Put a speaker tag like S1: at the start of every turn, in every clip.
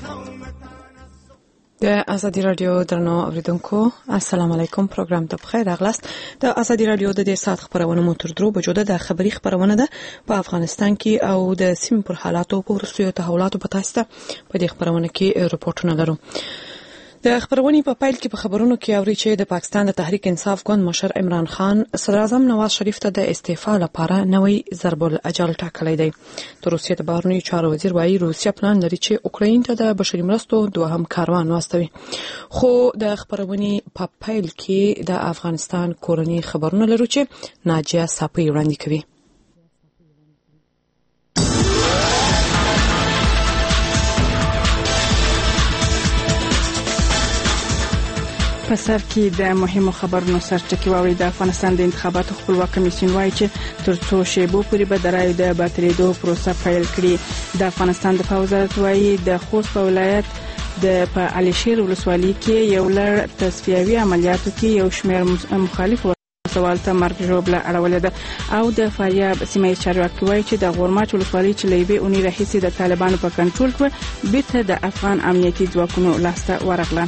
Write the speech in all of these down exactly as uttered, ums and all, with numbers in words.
S1: د ازادي رادیو درنو اوریدونکو السلام علیکم. پروګرام ته بخیر راغلاست. د ازادي رادیو د دې سات خبرونه مو تر درو بجو د خبري خبرونه ده په افغانستان کې او د سیمې پر حالاتو په ورسوي تحولاتو په تاسو ته په دې خبرونه کې رپورټونه لرو. د خبرونې په پایل کې په خبرونو کې اوري چې د پاکستان د تحریک انصاف ګوند مشر عمران خان صدر اعظم نواز شریف ته د استعفا لپاره نوې ضرب الاجل ټاکلی دی. د روسیې د بهرنیو چارو وزیر وايي روسیا پلان لري چې اوکراین ته د بشري مرستو دوهم کاروان واستوي. خو د خبرونې په پایل کې د افغانستان کورنۍ خبرونه لرو چې ناجیه صافی وړاندې کوي.
S2: په سر کې د مهمو خبرونو سرچکي واوري. د افغانستان د انتخاباتو خپلواک کمیسیون وايي چې تر څو شیبو پورې به د رایو د باطلېدو پروسه پیل کړي. د افغانستان دفاع وزارت وايي د خوست په ولایت د په علي شیر ولسوالۍ کې یو لړ تصفیوي عملیاتو کې یو شمېر مخالف سوال ته مرګ ژوبله اړولې ده. او د فاریاب سیمه چارواکي وايي چې د غورماچ ولسوالۍ چې لېبي اونۍ راهیسې د طالبانو په کنټرول کې بیرته د افغان امنیتي ځواکونو لاسته ورغله.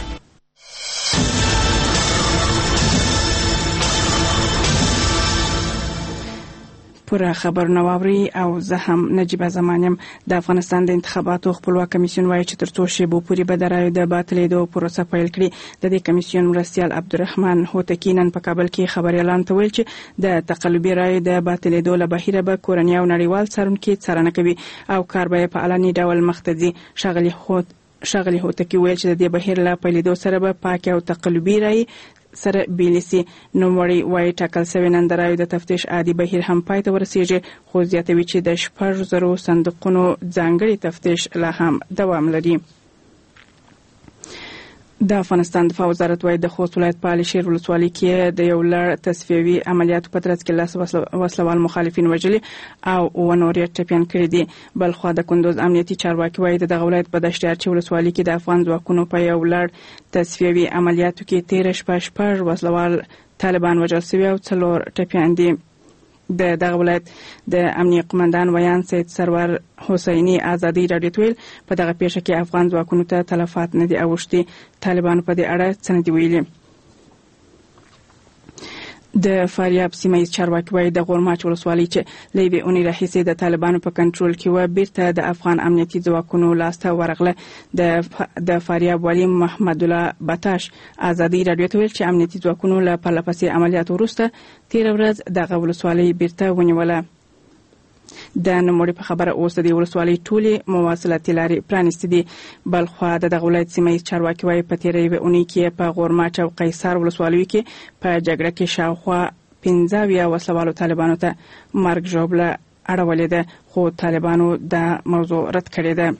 S2: پوره خبرونه واوري او زه هم نجيبه زمانم. د افغانستان د انتخاباتو خپلواک کمیسیون وايي چې تر څو شیبو پورې به د رایو د باطلېدو پروسه پیل کړي. د دې کمیسیون مرستیال عبدالرحمن هوتکی نن په کابل کې خبريالان ته ویل چې د تقلبي رایو د باطلېدو له بهیره به کورنۍ او نړیوال څارونکي څارنه کوي او کار به په علني ډول مخ ته ځي. شغلي هوت شغلي هوتکی ویل چې د دې بهیر له پیلېدو سره به پاک او تقلبي رایي سره بیلیسی. نوموړی وايي ټاکل شوی نن د رایو د تفتیش عادي بهیر هم پای ته ورسیږي. خو زیاتوي چې د شپږ زرو صندوقونو ځانګړي تفتیش لا هم دوام لري. د افغانستان دفاع وزارت وايي د خوست ولایت په علي شیر ولسوالۍ کې د یو لړ تصفیوي عملیاتو په ترڅ کې لاس وسلوال مخالفین وژلي او ونور یې ټپیان کړي دي. بل خو د کندوز امنیتي چارواکي وايي د دغه ولایت په دشتیارچي ولسوالۍ کې د افغان ځواکونو په یو لړ تصفیوي عملیاتو کې تیر شپه شپږ وسلوال طالبان وژل شوي او څلور ټپیان دي. د دغه ولایت د امنیه قومندان ویان سید سرور حسینی ازادي رادیو ته ویل په دغه پیښه کې افغان ځواکونو ته تلفات نه دي اوښتي. طالبانو په دې اړه څه نه دي ویلي. د فاریاب سیمه چارواکي وايي د غورماچ ولسوالۍ چې لېبي اونۍ راهیسې د طالبانو په کنټرول کې و بیرته د افغان امنیتي ځواکونو لاسته ورغله. د د فاریاب والي محمد الله بتاش ازادي رادیو ته ویل چې امنیتي ځواکونو له پرلپسې عملیاتو وروسته تیر ورځ دغه ولسوالۍ بیرته ونیوله. د نوموړي په خبره اوس د ولسوالۍ ټولې مواصلاتي لارې پرانیستې دي. بل خو د دغه ولایت سیمه چارواکي وايي په تیرې یوې اونۍ کې په غورماچ او قیصار ولسوالیو کې په جګړه کې شاوخوا پنځه اویا وسلوالو طالبانو ته مرګ ژوبله اړولې ده. خو طالبانو دا موضوع رد کړې ده.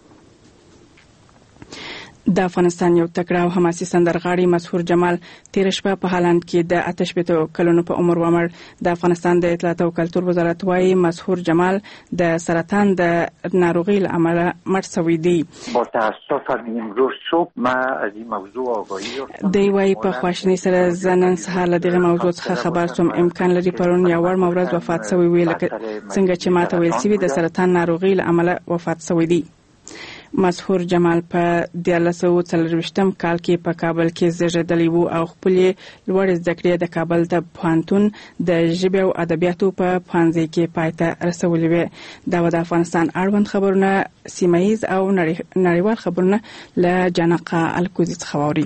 S2: د افغانستان یو تکړه او حماسي سندرغاړي مسحور جمال تیر شپه په هالند کې د اته شپېته کلونو په عمر ومړ. د افغانستان د اطلاعات او کلتور وزارت وايي مسحور جمال د سرطان د ناروغۍ له امله مړ شوی دی.
S3: با تاسف امروز صبح ما از این موضوع آگاهی یافتم.
S2: دی وايي په خواشینۍ سره زه نن سهار له دغه موضوع څخه خبر شوم. امکان لري پرون یا وړمه ورځ وفات شوی وي لکه څنګه چې ماته ویل شوي د سرطان ناروغۍ له امله وفات شوی دی. مسحور جمال په دیارلس سوه څلرویشتم کال کې په کابل کې زیږېدلی و او خپلې لوړې زده کړې د کابل د پوهنتون د ژبې او ادبیاتو په پوهنځي کې پای ته رسولې وې. دا د افغانستان اړوند خبرونه سیمه ییز او نړیوال خبرونه له جانقه الکوزي څخه واوري.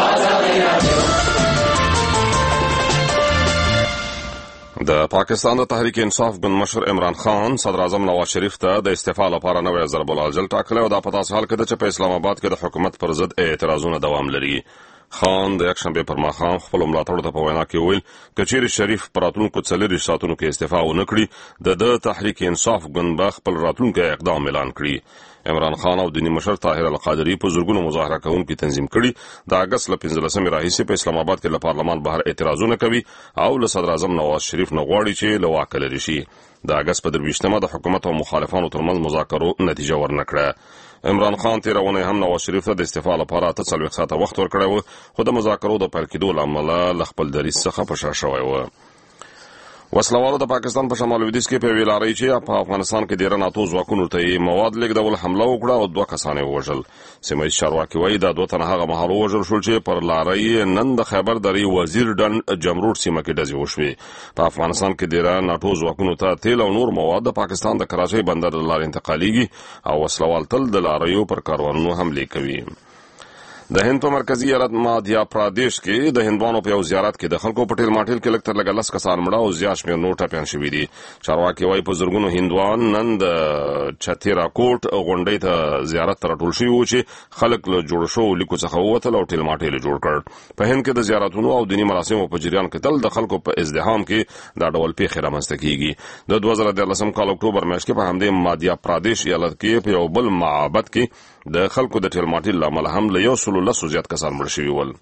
S4: د پاکستان د تحریک انصاف ګوند مشر عمران خان صدر اعظم نواز شریف ته د استعفا لپاره نوې ضرب الاجل ټاکلی او دا په داسې حال کې ده چې په اسلام آباد کې د حکومت پر ضد اعتراضونه دوام لري. خان د یکشنبه پر ماښام خپل ملاتړو ته په وینا کې ویل که چیرې شریف په راتلونکو څلوېښتو ساعتونو کې استعفا ونه کړي د د تحریک انصاف ګوند به خپل راتلونکی اقدام اعلان کړي. عمران خان او دینی مشر طاهر القادری په زورګونو مظاهره کوونکي تنظیم کړي د اگست له پنځلسمې راهیسې په اسلام آباد کې له پارلمان بهر اعتراضونه کوي او له صدر اعظم نواز شریف نه غواړي چې له واکه لرې شي. د اگست په درویشتمه د حکومت او مخالفانو ترمنځ مذاکرو نتیجه ورنکړه. عمران خان تیر اونۍ هم نواز شریف ته د استعفا لپاره اته څلوېښت ساعته وخت ورکړی و خو د مذاکرو د پیل کېدو له امله له خپل دریځ څخه په شا شوی و. وسلوالو د پاکستان په شمال لویدیځ کې په ویلاري چې په افغانستان کې ډیر ناتو ځواکونو ته مواد لیږدول حمله وکړه او دوه کسان یې وژل. سیمه ییز چارواکي وایي دا دوه تنه هغه مهال وژل شول چې پر لارۍ نن د خیبر درې وزیر ډن جمروټ سیمه کې ډزې وشوې. په افغانستان کې ډیر ناتو ځواکونو ته تیل او نور مواد د پاکستان د کراچۍ بندر له لارې انتقالیږي او وسلوال تل د لاریو پر کاروانونو حملې کوي. د هند په مرکزی ایالت مادھیا پردیش کې د هندوانو په یو زیارت کې د خلکو په ټیل ماټیل کې لکتر لګ لس کسان مړه او زیات شمېر نور ټپیان شوي دي. چارواکي وایي په زرګونو هندوان نن د چتیرا کوټ غونډۍ ته زیارت ته راټول شوي وو چې خلک له جوړ شوو لیکو څخه ووتل او ټیل ماټیل جوړ کړ. په هند کې د زیارتونو او دیني مراسمو په جریان کې تل د خلکو په ازدحام کې دا ډول پیښې رامنځته کیږي. د دوه زره دیارلسم کال اکتوبر میاشت کې په همدې مادھیا پردیش ایالت کې په یو بل معبد کې د خلکو د ټیل ماټیل له امله هم له یو سلو لسو زیات کسان مړه شوي ول.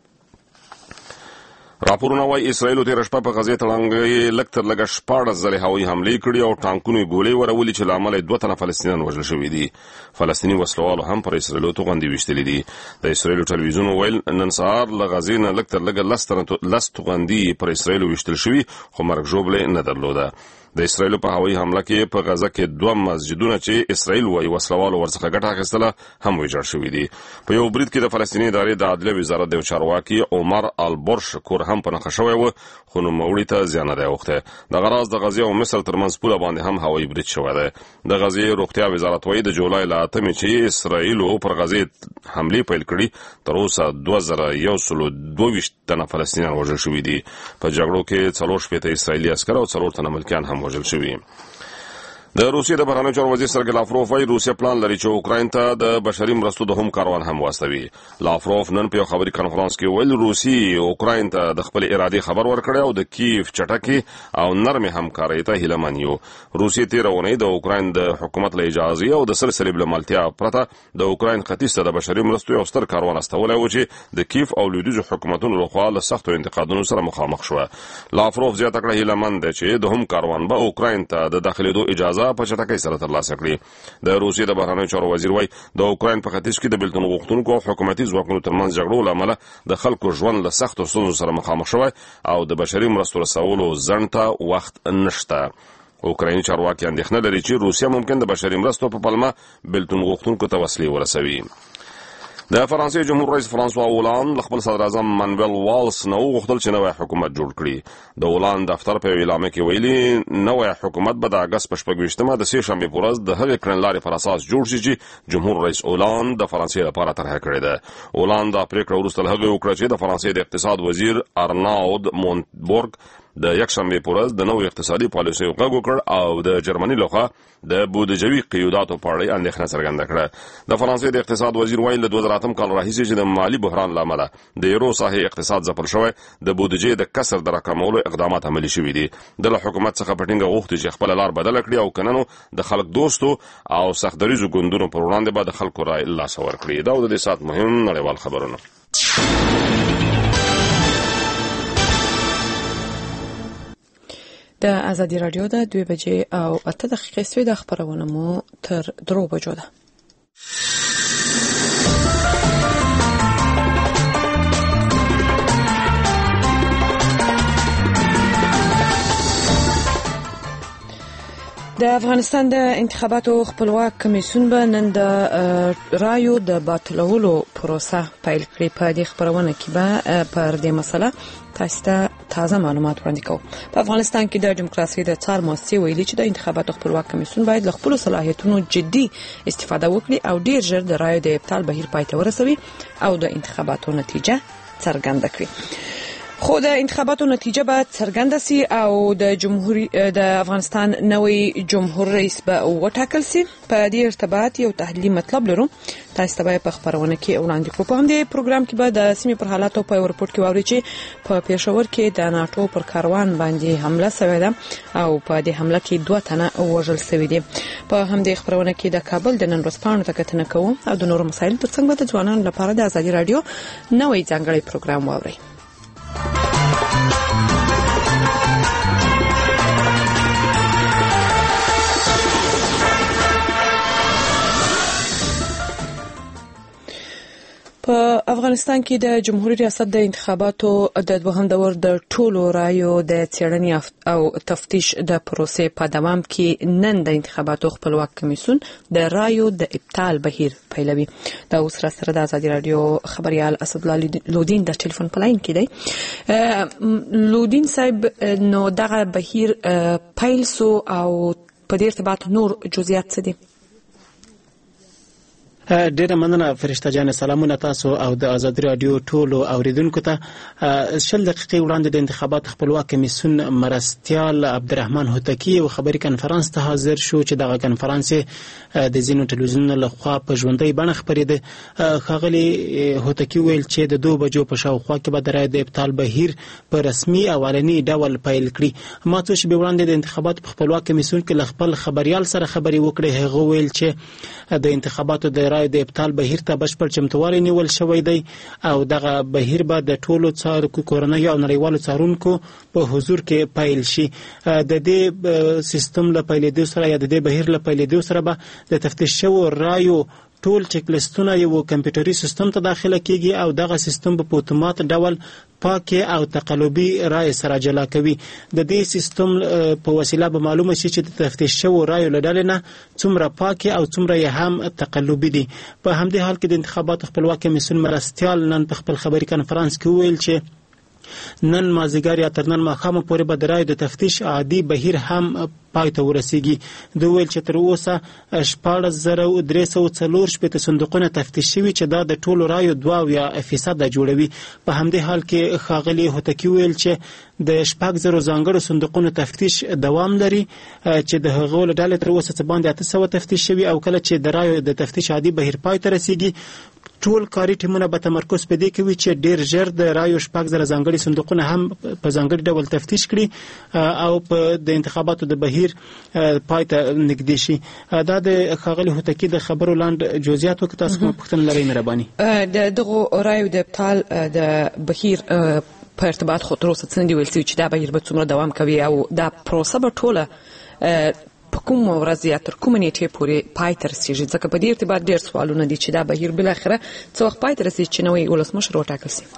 S4: راپورونه وایي اسرائیلو تېره شپه په غزې تړانګې لږ تر لږه شپاړس ځلې هوایي حملې کړي او ټانکونو یې ګولۍ ورولي چې له امله یې دوه تنه فلسطینیان وژل شوي دي. فلسطیني وسلوالو هم پر اسرائیلو توغندې ویشتلې دي. د اسرائیلو ټلویزیون ویل نن سهار له غزې نه لږ تر لږه لس توغندې پر اسرائیلو ویشتل شوي خو مرګ ژوبلې نه درلوده. د اسرائیل په هوایي حمله کې په غزه کې دوه مسجدونه چې اسرائیل وایي وسلوالو ورڅخه ګټه اخیستله هم ویجاړ شوي دي. په یو برید کې د فلسطیني ادارې د عدلیه وزارت د چارواکي عمر البرش کور هم په نښه شوی و خو نوموړي ته زیان نه دی اوښتی. دغه راز د غزې او مصر ترمنځ پوله باندې هم هوایي برید شوی دی. د غزې روغتیا وزارت وایي د جولای له اتمې چې اسرائیلو پر غزې حملې پیل کړي تر اوسه دوه زره یو سلو دوه ویشت تنه فلسطینیان وژل شوي دي. په جګړو کې څلور شپېته اسرائیلي عسکر او څلور تنه ملکیان هم وژل شوي. د روسیې د بهرنیو چارو وزیر سرګی لافروف وايي روسیه پلان لري چې اوکراین ته د بشري مرستو د هم کاروان هم واستوي. لافروف نن په یو خبري کانفرنس کې ویل روسي اوکراین ته د خپل ارادې خبر ورکړی او د کیف چټکي او نرمې همکارۍ ته هیله من یو. روسیې تېره اونۍ د اوکراین د حکومت له اجازې او د سلسلې له ملتیا پرته د اوکراین ختیځ ته د بشري مرستو یو ستر کاروان استولی و چې د کیف او لویدیځو حکومتونو لخوا له سختو انتقادونو سره مخامخ شوه. لافروف زیاته کړه هیله من دی چې د هم کاروان به اوکراین ته د داخلېدو اجازه په چټکۍ سره ترلاسه کړي. د روسیې د بهرنیو چارو وزیر وايي د اوکراین په ختیځ کې د بېلتون غوښتونکو او حکومتي ځواکونو ترمنځ جګړو له امله د خلکو ژوند له سختو ستونزو سره مخامخ شوی او د بشري مرستو رسولو ځنډ ته وخت نشته. اوکرایني چارواکي اندېښنه لري چې روسیه ممکن د بشري مرستو په پلمه بېلتون غوښتونکو ته وسلې ورسوي. د فرانسې جمهور رئیس فرانسوا اولان له خپل صدر اعظم مانویل والس نه وغوښتل چې نوی حکومت جوړ کړي. د اولان دفتر په یوه اعلامیه کې ویلي نوی حکومت به د اګست په شپږویشتمه د سې شنبې په ورځ د هغې کړنلارې پر اساس جوړ شي چې جمهور رئیس اولان د فرانسې لپاره طرحه کړې ده. اولان دا پریکړه وروسته له هغې وکړه چې د فرانسې د اقتصاد وزیر ارناود مونتبورګ د یکشنبې په ورځ د نوې اقتصادي پالیسیو غږ وکړ او د جرمني لخوا د بودیجوي قیوداتو په اړه اندېښنه څرګنده کړه. د فرانسې د اقتصاد وزیر وایي له دوه زره اتم کال راهیسې چې د مالي بحران له امله د یورو ساحې اقتصاد ځپل شوی د بودیجې د کسر د راکمولو اقدامات عملي شوي دي. د له حکومت څخه په ټینګه غوښتي چې خپله لار بدله کړي او کننو د خلک دوستو او سختدریزو ګوندونو پر وړاندې به د خلکو رای لاسه ورکړي. دا د دې ساعت مهم نړیوال خبرونه.
S1: د ازادي رادیو د دوه بجې او اته دقیقې سوي د خبرونه مو تر درو بجو ده. د افغانستان د انتخاباتو خپلواک کمیسیون به نن د رایو د باطلولو پروسه پیل کړي. په دې خبرونه کې به پر دې مسله تاسو ته تازه معلومات وړاندې کوو. په افغانستان کې د دیموکراسي د څار مؤسسې ویلي چې د انتخاباتو خپلواک کمیسیون باید له خپل صلاحیتونو جدي استفاده وکړي او ډیر ژر د رایو د ابطال بهیر پای ته ورسوي او د انتخاباتو نتیجه څرګنده کړي. خو د انتخاباتو نتیجه به څرګنده سي او د جمهوریت د افغانستان نوې جمهور رئیس به وټاکل سي. په دې ارتباط یو تحلیلي مطلب لرو تاسو ته په خبرونه کې وړاندې کوو. په همدې پروګرام کې به د سیمې پر حالاتو په رپورت کې واوري چې په پېښور کې د ناتو پر کاروان باندې حمله شوې ده او په دې حمله کې دوه تنه وژل شوي دي. په همدې خبرونه کې د کابل د نن ورځ پاڼو ته کتنه کوو او د نورو مسایلو ترڅنګ به د ځوانانو لپاره د ازادي رادیو نوې ځانګړی پروګرام واوري. په افغانستان کې د جمهوریت ریاست د انتخاباتو د دوهم دور د ټولو رایو د څېړنې او تفتیش د پروسې په دوام کې نن د انتخاباتو خپلواک کمیسیون د رایو د ابطال بهیر پیلوي. دا اوس را سره د ازادي رادیو خبريال اسدالله لودین د ټلیفون په لاین کې دی. لودین صاحب، نو دغه بهیر پیل سو او په دې ارتباط نور جزئیات څه دي؟
S5: ډیره مننه فرشته جان. سلامونه تاسو او د ازادي رادیو ټولو اوریدونکو ته. شل دقیقې وړاندې د انتخابات خپلواک کمیسیون مرستیال عبدالرحمن هوتکی یو خبري کنفرانس ته حاضر شو چې دغه کنفرانس د زینو ټلویزیون له خوا په ژوندۍ بڼه خبرېده. ښاغلي هوتکی ویل چې د دوه بجو په شاوخوا کې به د رایې د ابطال بهیر په رسمي او علني ډول پیل کړي. ما څو شپې وړاندې د انتخابات په خپلواک کمیسیون کې له خپل خبريال سره خبرې وکړې. هغه ویل چې د انتخاباتو د د ابطال بهیر ته بشپړ چمتووالی نیول شوی دی او دغه بهیر به د ټولو څارونکو کورنۍ او نړیوالو څارونکو په حضور کې پیل شي. د دې سیستم له پیلېدو سره یا د دې بهیر له پیلېدو سره به د تفتیش شوو رایو ټول چک لیستونه یو کمپیوټري سیستم ته داخله کیږي او دغه سیستم په اتومات ډول پاکه او تقلبي رای سره جلا کوي. د دې سیستم په وسیله به معلومه شي چې د تفتیش شوو رایو له ډلې نه څومره پاکه او څومره یې هم تقلبي دي. په همدې حال کې د انتخاباتو خپلواک کمیسیون مرستیال نن په خپل خبري کنفرانس کې ویل چې نن مازیګر یا تر نن ماښامه پورې به د رایو د تفتیش عادي بهیر هم پای ته ورسیږي. دوی ویل چې تر اوسه شپاړس زره درې سوه څلور شپېته صندوقونه تفتیش شوي چې دا د ټولو رایو دوه اویا فیصده جوړوي. په همدې حال کې ښاغلي هوتکی ویل چې د شپږ زرو ځانګړو صندوقونو تفتیش دوام لري چې د هغو له ډلې تر اوسه څه باندې اته سوه تفتیش شوي او کله چې د رایو د تفتیش عادي بهیر پای ته رسیږي ټول کاري ټیمونه به تمرکز په دې کوي چې ډیر ژر د رایو شپږ زره ځانګړي صندوقونه هم په ځانګړي ډول تفتیش کړي او په د انتخاباتو د بهیر پای ته نږدې شي. دا د ښاغلي هوتکی د خبرو لاندې جزئیات وکړه. تاسو کوم پوښتنه لرئ مهرباني؟
S1: د دغه رایو د ابطال د بهیر په ارتباط خو تر اوسه څه دی ویل چې دا بهیر به څومره دوام کوي او دا پروسه به ټوله په کوم ورځ یا تر کومه نیټې پورې پای ته رسیږي؟ ځکه په دې ارتباط ډېر سوالونه دي چې دا بهیر بالاخره څه وخت پای ته رسیږي چې نوی ولسمشر وټاکل شي.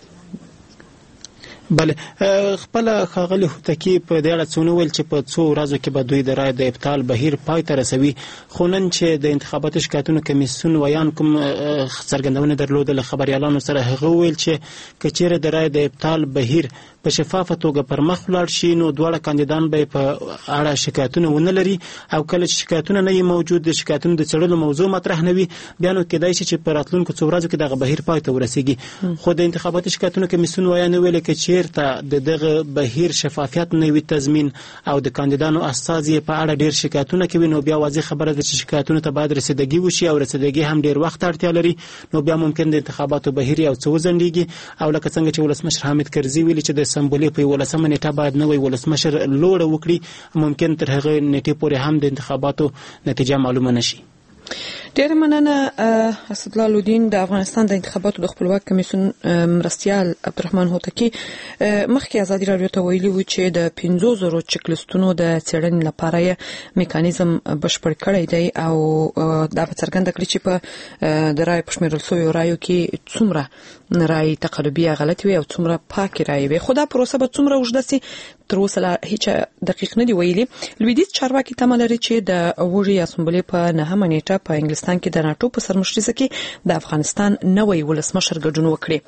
S5: بله، خپل ښاغلي هوتکی په دې اړه څه ونه ویل چې په څو ورځو کې به دوی د رایې د ابطال بهیر پای ته رسوي. خو نن چې د انتخاباتو شکایتونو کمیسیون ویان کوم څرګندونه درلوده له خبریالانو سره، هغه ویل چې که چیرې د رایې د ابطال بهیر په شفافه توګه پر مخ ولاړ شي نو دواړه کاندیدان به په اړه شکایتونه ونه لري او کله چې شکایتونه نه وي موجود، د شکایتونو د څېړلو موضوع مطرح نه وي، بیا نو کېدای شي چې په راتلونکو څو ورځو کې دغه بهیر پای ته ورسیږي. خو د انتخاباتي شکایتونو کمیسیون ویان ویل چې چیرته د دغه بهیر شفافیت نه وي تضمین او د کاندیدانو استازي په اړه ډیر شکایتونه کوي، نو بیا واضح خبره ده چې شکایتونو ته باید رسیدګي وشي او رسیدګي هم ډیر وخت اړتیا لري. نو بیا ممکن د انتخاباتو بهیر یو څه وځنډیږي او لکه څنګه چې ولسمشر حامد کرزي ویلي چې د سمبولې په ولسمه نیټه باید نوی ولسمشر لوړ وکړي، ممکن تر هغه نیټې پورې هم د انتخاباتو نتیجه معلومه نشي.
S1: ډیر مننه اسدالله لودین. د افغانستان د انتخاباتو د خپلواک کمیسیون مرستیال عبدالرحمن هوتکی مخکې ازادي رادیو ته ویلي و چې د پنځو زرو چک لیستونو د څېړنې لپاره یې میکانیزم بشپړ کړی دی او دا په څرګنده کړي چې په د رایو په شمیرل شویو رایو کې څومره رایې تقلبي غلطې وي او څومره پاکې رایې وي. خو دا پروسه به څومره اوږده سي تر اوسه لا هیڅ دقیق نه دی ویلي. لویدیځ چارواکي تمه لري چې د وړي اسمبلې په نهمه نیټه په انګلستان کې د ناټو په سرمشرۍ کې د افغانستان نوی ولسمشر ګډون وکړي.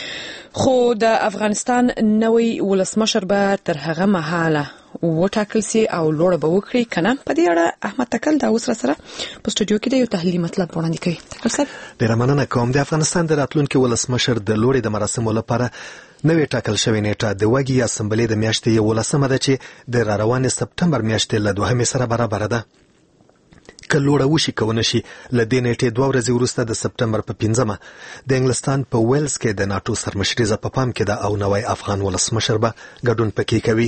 S1: خو د افغانستان نوی ولسمشر به تر هغه مهاله وټاکل سي او لوړ به وکړي کنه. په دې اړه احمد تکل دا اوس سره په سټوډیو کې د یو تحلیل مطلب وړاندې کوي. تکل صاحب،
S6: ډیر مننه کوم. د افغانستان د راتلونکي ولسمشر د لوړې د مراسمو لپاره نوې ټاکل شوې نیټه د وګړي اسمبلې د میاشتې یولسمه ده چې د راروانې سپټمبر میاشتې له دوهمې سره برابر ده. که لوړه وشي که ونه شي له دې نیټې دوه ورځې وروسته د سپټمبر په پنځمه د انګلستان په ویلز کې د ناټو سرمشریزه په پام کې ده او نوی افغان ولسمشر به ګډون پکې کوي.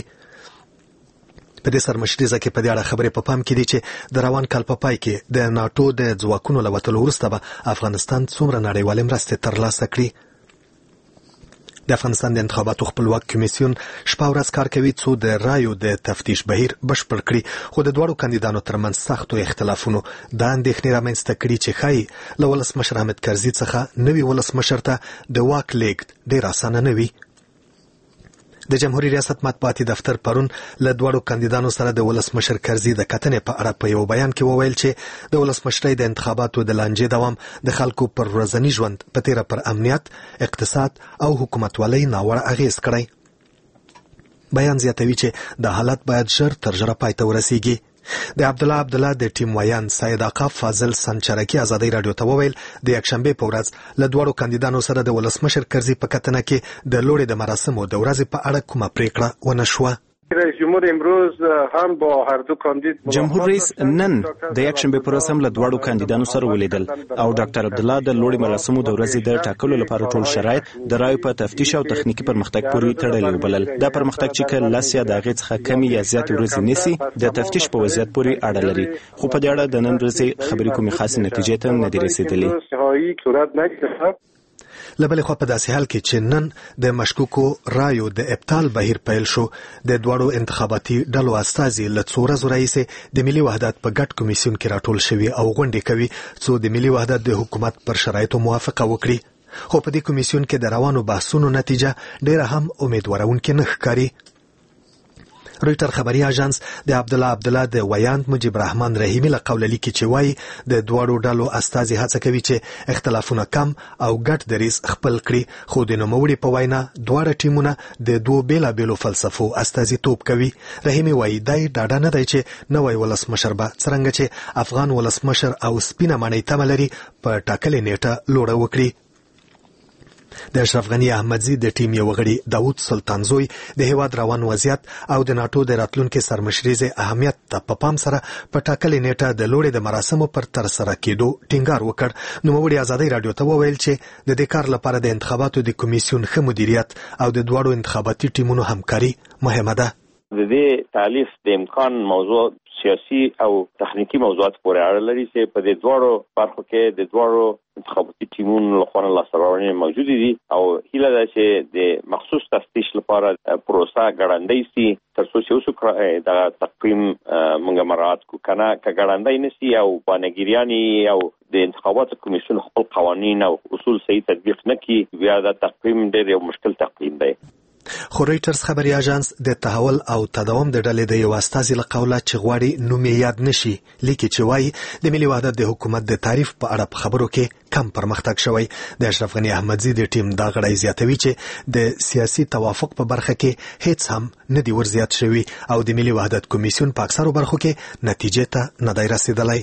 S6: په دې سرمشریزه کې په دې اړه خبرې په پام کې دي چې د روان کال په پای کې د ناټو د ځواکونو له وتلو وروسته به افغانستان څومره نړیوالې مرستې ترلاسه کړي. د افغانستان د انتخاباتو خپلواک کمیسیون شپه ورځ کار کوي څو د رایو د تفتیش بهیر بشپړ کړي، خو د دواړو کاندیدانو ترمنځ سختو اختلافونو دا اندېښنې رامنځته کړي چې ښایي له ولسمشر حامد کرزي څخه نوي ولسمشر ته د واک لیږد ډېر اسانه نه وي. د جمهوریت ریاست مطبوعاتي دفتر پرون له دواړو کاندیدانو سره د ولسمشر کرزي د کتنې په اړه په یو بیان کې وویل چې د ولسمشرۍ د انتخاباتو د لانجې دوام د خلکو پر ورځني ژوند په تیره پر امنیت، اقتصاد او حکومتولۍ ناوړه اغیز کړی. بیان زیاتوي چې د حالت باید ژر تر ژره پای ته ورسیږي. د عبدالله عبدالله د ټیم ویان سید آقا فاضل سنچرکی ازادۍ راډیو ته وویل د یکشنبې په ورځ له دواړو کاندیدانو سره د ولسمشر کرزي په کتنه کې د لوړې د مراسمو د ورځې په اړه کومه پریکړه ونه شوه.
S7: رئیس جمهور امروز هم با هر دو کاندید
S8: جمهور رئیس نن د یکشنبې پر ورځ هم له دواړو کاندیدانو سره ولیدل او ډاکټر عبدالله د لوړې مراسمو د ورځې د ټاکلو لپاره ټول شرایط د رایو په تفتیش او تخنیکی پرمختګ پورې تړلي وبلل. دا پرمختګ چې کله لاس یا د هغې څخه کمی یا زیاتې ورځې نیسي د تفتیش په وضعیت پورې اړه لري، خو په دې اړه د نن ورځې خبرې کومې خاصې نتیجې ته نه دي رسېدلې.
S6: لبلې خوا په داسې حال کې چې نن د مشکوکو رایو د ابطال بهیر پیل شو، د دواړو انتخاباتي ډلو استازي له څو ورځو راهیسې د ملي وحدت په ګډ کمیسیون کې راټول شوي او غونډې کوي څو د ملي وحدت د حکومت پر شرایطو موافقه وکړي. خو په دې کمیسیون کې د روانو بحثونو نتیجه ډېره هم امیدوارونکې نه ښکاري. رویټر خبري اژانس د عبدالله عبدالله د ویاند مجيب رحمان رحیمي له قوله لیکي چې وایي د دواړو ډلو استازي هڅه کوي چې اختلافونه کم او ګډ دریځ خپل کړي، خو د نوموړي په وینا دواړه ټیمونه د دوو بیلابیلو فلسفو استازیتوب کوي. رحیمي وایي دا ډاډه نه دی چې نوی ولسمشر به څرنګه چې افغان ولسمشر او سپینه ماڼۍ تمه لري په ټاکلې نیټه لوړه وکړي. د اشرف غنی احمدزي د ټیم یو غړي داوود سلطانزوی د هیواد روان وضعیت او د ناتو د راتلونکو سرمشريزه اهمیت ته په پام سره په ټاکلې نیټه د لوړې د مراسمو پر تر سره کېدو ټینګار وکړ. نو موږ ازادۍ رادیو ته وویل چې د دې کار لپاره د انتخاباتو د کمیسیون ښه مدیریت او د دواړو انتخاباتي ټیمونو همکاري مهمه ده.
S9: د دې تالیف د امکان موضوع سیاسي او تخنیکی موضوعات پورې اړه لري چې په دې دواړو برخو کې د دواړو انتخاباتي ټیمونو لخوا لاسته راوړنې موجود دي او هیله ده چې د مخصوص تفتیش لپاره پروسه ګړندۍ سي تر څو چې اوس د تقویم موږ مراعات کو کنه ک ګړندۍ نشي او باندګریاني او د انتخاباتو کمیسیون خپل قوانین او اصول صحیح تطبیق نکړي بیا د تقویم ډېر یو مشکل تقویم دی.
S6: خو رویټرز خبري اژانس د تحول او تداوم د ډلې د یو استازي له قوله چې غواړي نوم یې یاد نشي لیکي چې وایي د ملي وحدت د حکومت د تعریف په اړه په خبرو کې کم پرمختګ شوی. د اشرف غنی احمدزي د ټیم دا غړی زیاتوي چې د سیاسي توافق په برخه کې هیڅ هم نه دی ورزیات شوی او د ملي وحدت کمیسیون په اکثرو برخو کې نتیجې ته نه دی رسیدلی.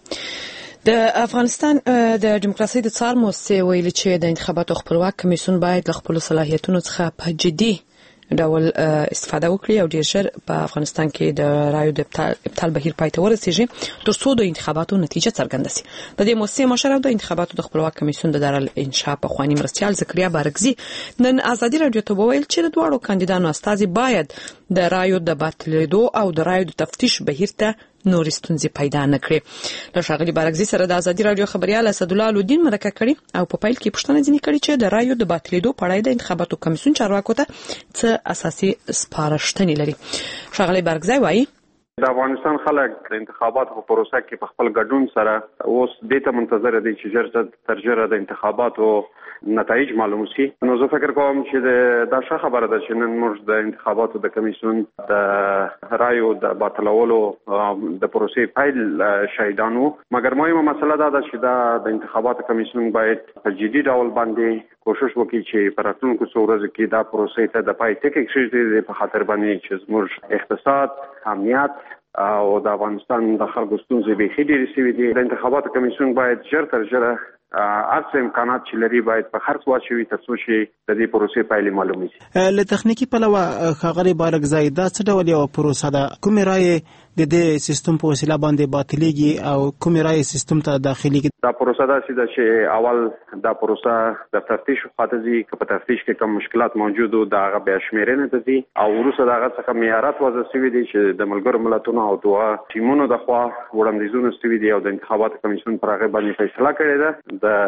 S1: د افغانستان د دیموکراسي د څار مؤسسې ویلي چې د انتخاباتو خپلواک کمیسیون باید له خپل صلاحیتونو څخه په جدي ډول استفاده وکړي او ډیر ژر په افغانستان کې د رایو د ابطال بهیر پای ته ورسیږي ترڅو د انتخاباتو نتیجه څرګنده شي. د دې مؤسسې مشر او د انتخاباتو د خپلواک کمیسیون د دارالانشا په خواني مرستيال زکریا بارګزي نن ازادي رادیو ته وویل چې د دواړو کاندیدانو استازي باید د رایو د باطلېدو او د رایو د تفتیش بهیر ته نور ستونزې پیدا نه کړي. له ښاغلي بارګزي سره د ازادي رادیو خبريال اسدالله الدین مرکه کړي او په پیل کې پوښتنه ځینې کړي چې د رایو د باطلېدو په اړه د انتخاباتو کمیسیون چارواکو ته څه اساسي سپارښتنې لري. ښاغلي بارګزي وایي
S7: د افغانستان خلک د انتخاباتو په پروسه کې په خپل ګډون سره اوس د ته منتظر دي چې ژر تر ژره د انتخاباتو نتایج معلوم شي. نو زه فکر کوم چې دا ښه خبره ده چې نن موږ د انتخاباتو د کمیسیون د رایو د باطلولو د پروسې پیل شاهدانو، مګر مهمه مسله دا ده چې دا د انتخاباتو کمیسیون باید په جدي ډول باندې کوشش وکړي چې په راتلونکو څو ورځو کې دا پروسې ته د پای ټکی کېږدي په خاطر باندې چې زموږ اقتصاد، امنیت او د افغانستان د خلکو ستونزې به ښې ډېرې شوي دي. د انتخاباتو کمیسیون باید ژر تر ژره هرڅه امکانات چې لري باید په خرڅ واچوي ترڅو چې د دې پروسې پایلې معلومې شي.
S5: له تخنیکی پلوه ښاغلي بارګزی دا څه ډول یو پروسه ده؟ کومې رایې د دې سیستم په وسیله باندې باطلېږي او کومې رایې سیستم ته داخليږي؟
S7: دا پروسه داسې ده چې اول دا پروسه د تفتیش خاطر ځي که په تفتیش کې کوم مشکلات موجود او دا هغه بیا شمیرنه ته ځي او وروسته دا هغه څخه معیارات وضع شوي دي چې د ملګرو ملتونو او دوه ټیمونو د خوا وړاندیزونه شوي دي او د انتخاباتو کمیسیون پر هغه باندې فیصله کړې ده. د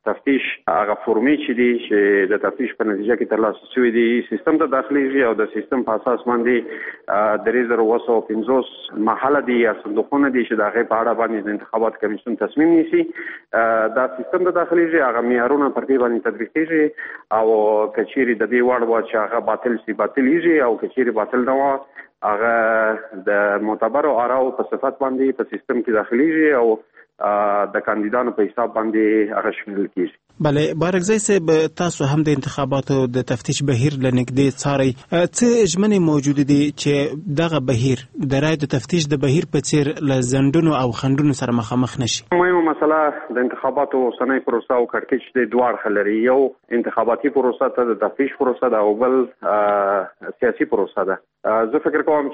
S7: تفتیش هغه فورمې چې دي چې د تفتیش په نتیجه کې ترلاسه شوی دي سیستم ته داخليږي او د سیستم په اساس باندې درې زره اوه سوه پنځوس محله دي یا صندوقونه دي چې د هغې په اړه باندې د انتخابات کمیسیون تصمیم نیسي. دا سیستم ته داخليږي هغه معیارونه پر دې باندې تطبیقېږي او که چیرې د دې وړ وه چې هغه باطل سي باطلېږي او که چیرې باطل نه وه هغه د معتبرو آراو په صفت باندې په سیستم کې داخليږي او د کاندیدانو په حساب باندې هغه شامل کیږي.
S5: بله بارکزی صاحب تاسو هم د انتخاباتو د تفتیش بهیر لنګدې څارئ، څه ژمنې موجود دي چې دغه بهیر د رای د تفتیش د بهیر په څیر له ځنډونو او خنډونو سره مخامخ نشي؟
S7: مهمه مسله د انتخاباتو اوسنۍ پروسه او کړکېچ د دوه اړخه لري، یو انتخاباتي پروسه ته د تفتیش پروسه ده او بل سیاسي پروسه ده. زه فکر کوم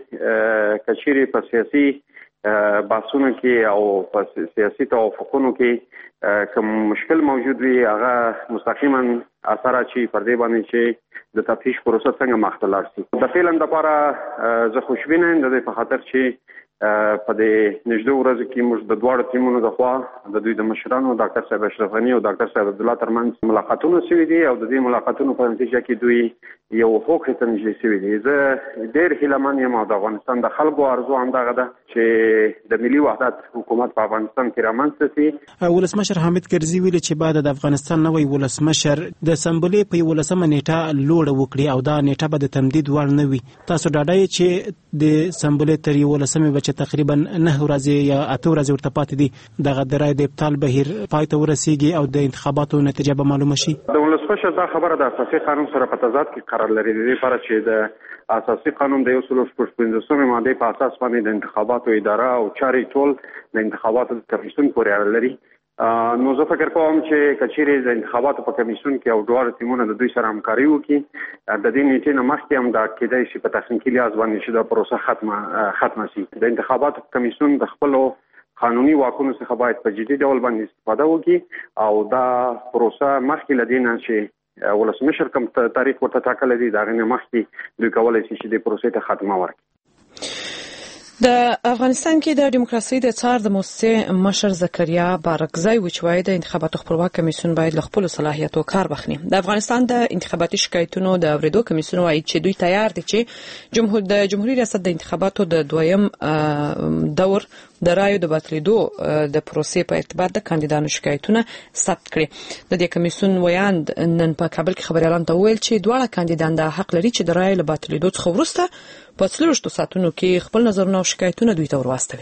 S7: چې کچيري په سیاسي بحثونو کې او په سیاسي توافقونو کې کوم مشکل موجود وي هغه مستقیما اثر اچي پر دې باندې چې د تفتیش پروسه څنګه مخ ته لاړ شي. د فعلا لپاره زه خوشبینه یم د په خاطر چې په دې نږدې ورځو کې موږ د دواړو ټیمونو د خوا د دوی د مشرانو ډاکټر صاحب اشرف غني او ډاکټر صاحب عبد الله ترمنځ ملاقاتونه شوي دي او د دې ملاقاتونو په نتیجه کې دوی یو هوکړې ته نږدې شوي دي. زه ډېر هیلهمن یم او د افغانستان د خلکو ارزو همدغه ده چې د ملي وحدت حکومت په افغانستان کې رامنځته شي.
S5: ولسمشر حامد کرزي ویلي چې بعد د افغانستان نوی ولسمشر د اسمبلې په یولسمه نیټه لوړه وکړي او دا نیټه به د تمدید وړ نه وي. تاسو ډاډه یې چې د اسمبلې تر یولسمې به چې تقریبا نه ورځې یا اته ورځې ورته پاتې دي دغه د رای د ابطال بهیر پای ته ورسیږي او د انتخاباتو نتیجه به معلومه شي؟
S7: د ولسمشر دا خبره د اساسي قانون سره په تضاد کې قرار لري. د دې لپاره چې د اساسي قانون د یو سل شپږ پنځوسمې ماده په اساس باندې د انتخاباتو اداره او چارې ټول د انتخاباتو کمیسیون پورې اړه لري. نو زه فکر کوم چې کچېرې د انتخاباتو په کمیسیون کې او دواړه ټیمونه د دوی سره همکاري وکړي د دې نیټې نه مخکې هم دا کېدای شي په تخنیکي لحاظ باندې چې دا پروسه ختمه ختمه شي. د انتخاباتو کمیسیون د خپلو قانوني واکونو څخه باید په جدي ډول باندې استفاده وکړي او دا پروسه مخکې له دې نه چې ولسمشر کوم تاریخ ورته ټاکلی دی د هغې نه مخکې دوی کولی شي چې دې پروسې ته خاتمه ورکړي.
S1: د افغانستان کې د دیموکراسي د څار د مؤسسې مشر زکریا بارکزی وچوي د انتخاباتو خپلواک کمیسیون باید له خپل صلاحیتو کار واخلي. د افغانستان د انتخاباتي شکایتونو د اوریدو کمیسیون وايي چې دوی تیار دي چې جمهور د جمهوریت ریاست د انتخاباتو د دویم دور د رایو د باطلیدو د پروسې په ارتباط د کاندیدانو شکایتونه ثبت کړي. د دې کمیسیون ویاند نن په کابل کې خبريالانو ته ویل چې دواړه کاندیدان د حق لري چې د رایو له باطلیدو څخه وروسته په څلورشتو ساعتونو کې خپل نظرونه او شکایتونه دوی ته ورواستوي.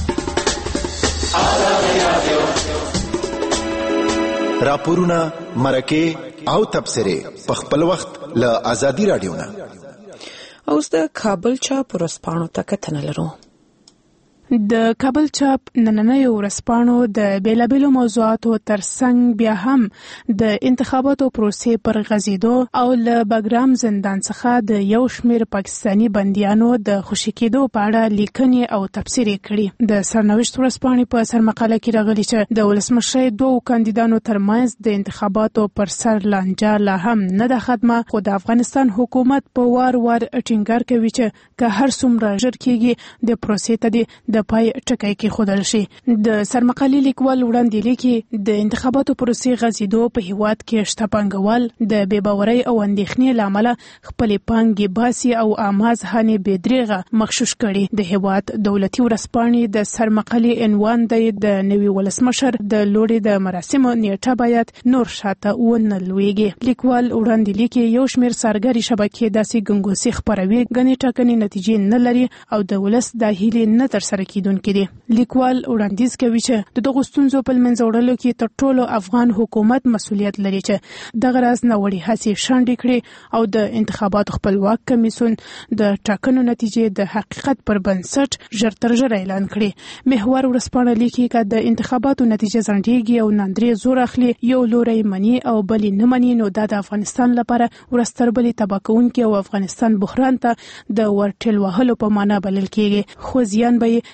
S10: راپورونه مرکه او تبصره په خپل وخت له ازادي رادیو نه.
S1: اوس د کابل چاپ ورځپاڼو ته کتنه لرو.
S11: د کابل چاپ نننۍ ورځپاڼو د بیلابېلو موضوعاتو ترڅنګ بیا هم د انتخاباتو پروسې پر غځېدو او له بګرام زندان څخه د یو شمېر پاکستاني بندیانو د خوشي کېدو په اړه لیکنې او تبصرې کړي. د سرنوشت ورځپاڼې په سرمقاله کې راغلي چې د ولسمشرۍ دوو کاندیدانو ترمنځ د انتخاباتو پر سر لانجه لا هم نه ده ختمه، خو د افغانستان حکومت په وار وار ټینګار کوي چې که هر څومره ژر کېږي د پروسې ته د د پای ټکی کې خودل شي. د سرمقالي لیکوال وړاندې لیکي د انتخاباتو پروسې غځېدو په هیواد کې شته پانګوال د بې باورۍ او اندېښنې له امله خپلې پانګې باسي او عامه ذهن بېدریغه مغشوش کړي. د هیواد دولتي ورځپاڼې د سرمقالي عنوان دی د نوي ولسمشر د لوړې د مراسمو نیټه باید نور شاته ونه لویږي. لیکوال وړاندې لیکي یو شمېر سرګري شبکې داسې ګنګوسې خپروي ګڼې ټاکنې نتیجې نه لري او د ولس دا هیلې نه ترسره کیدونکې دي. لیکوال وړاندیز کوي چې د دغو ستونزو په منځ وړلو کې تر ټولو افغان حکومت مسؤلیت لري چې دغه راز ناوړې هڅې شنډې کړي او د انتخاباتو خپلواک کمیسیون د ټاکنو نتیجې د حقیقت پر بنسټ ژر تر ژره اعلان کړي. محور ورځپاڼه لیکي چې د انتخاباتو نتیجه ځنډېږي او ناندرې زور اخلي، یو لوری مني او بلې نه مني، نو دا د افغانستان لپاره ورځ تر بلې تباه کوونکې او افغانستان بحران ته د ورټېل وهلو په معنا بلل کېږي. خو زیان به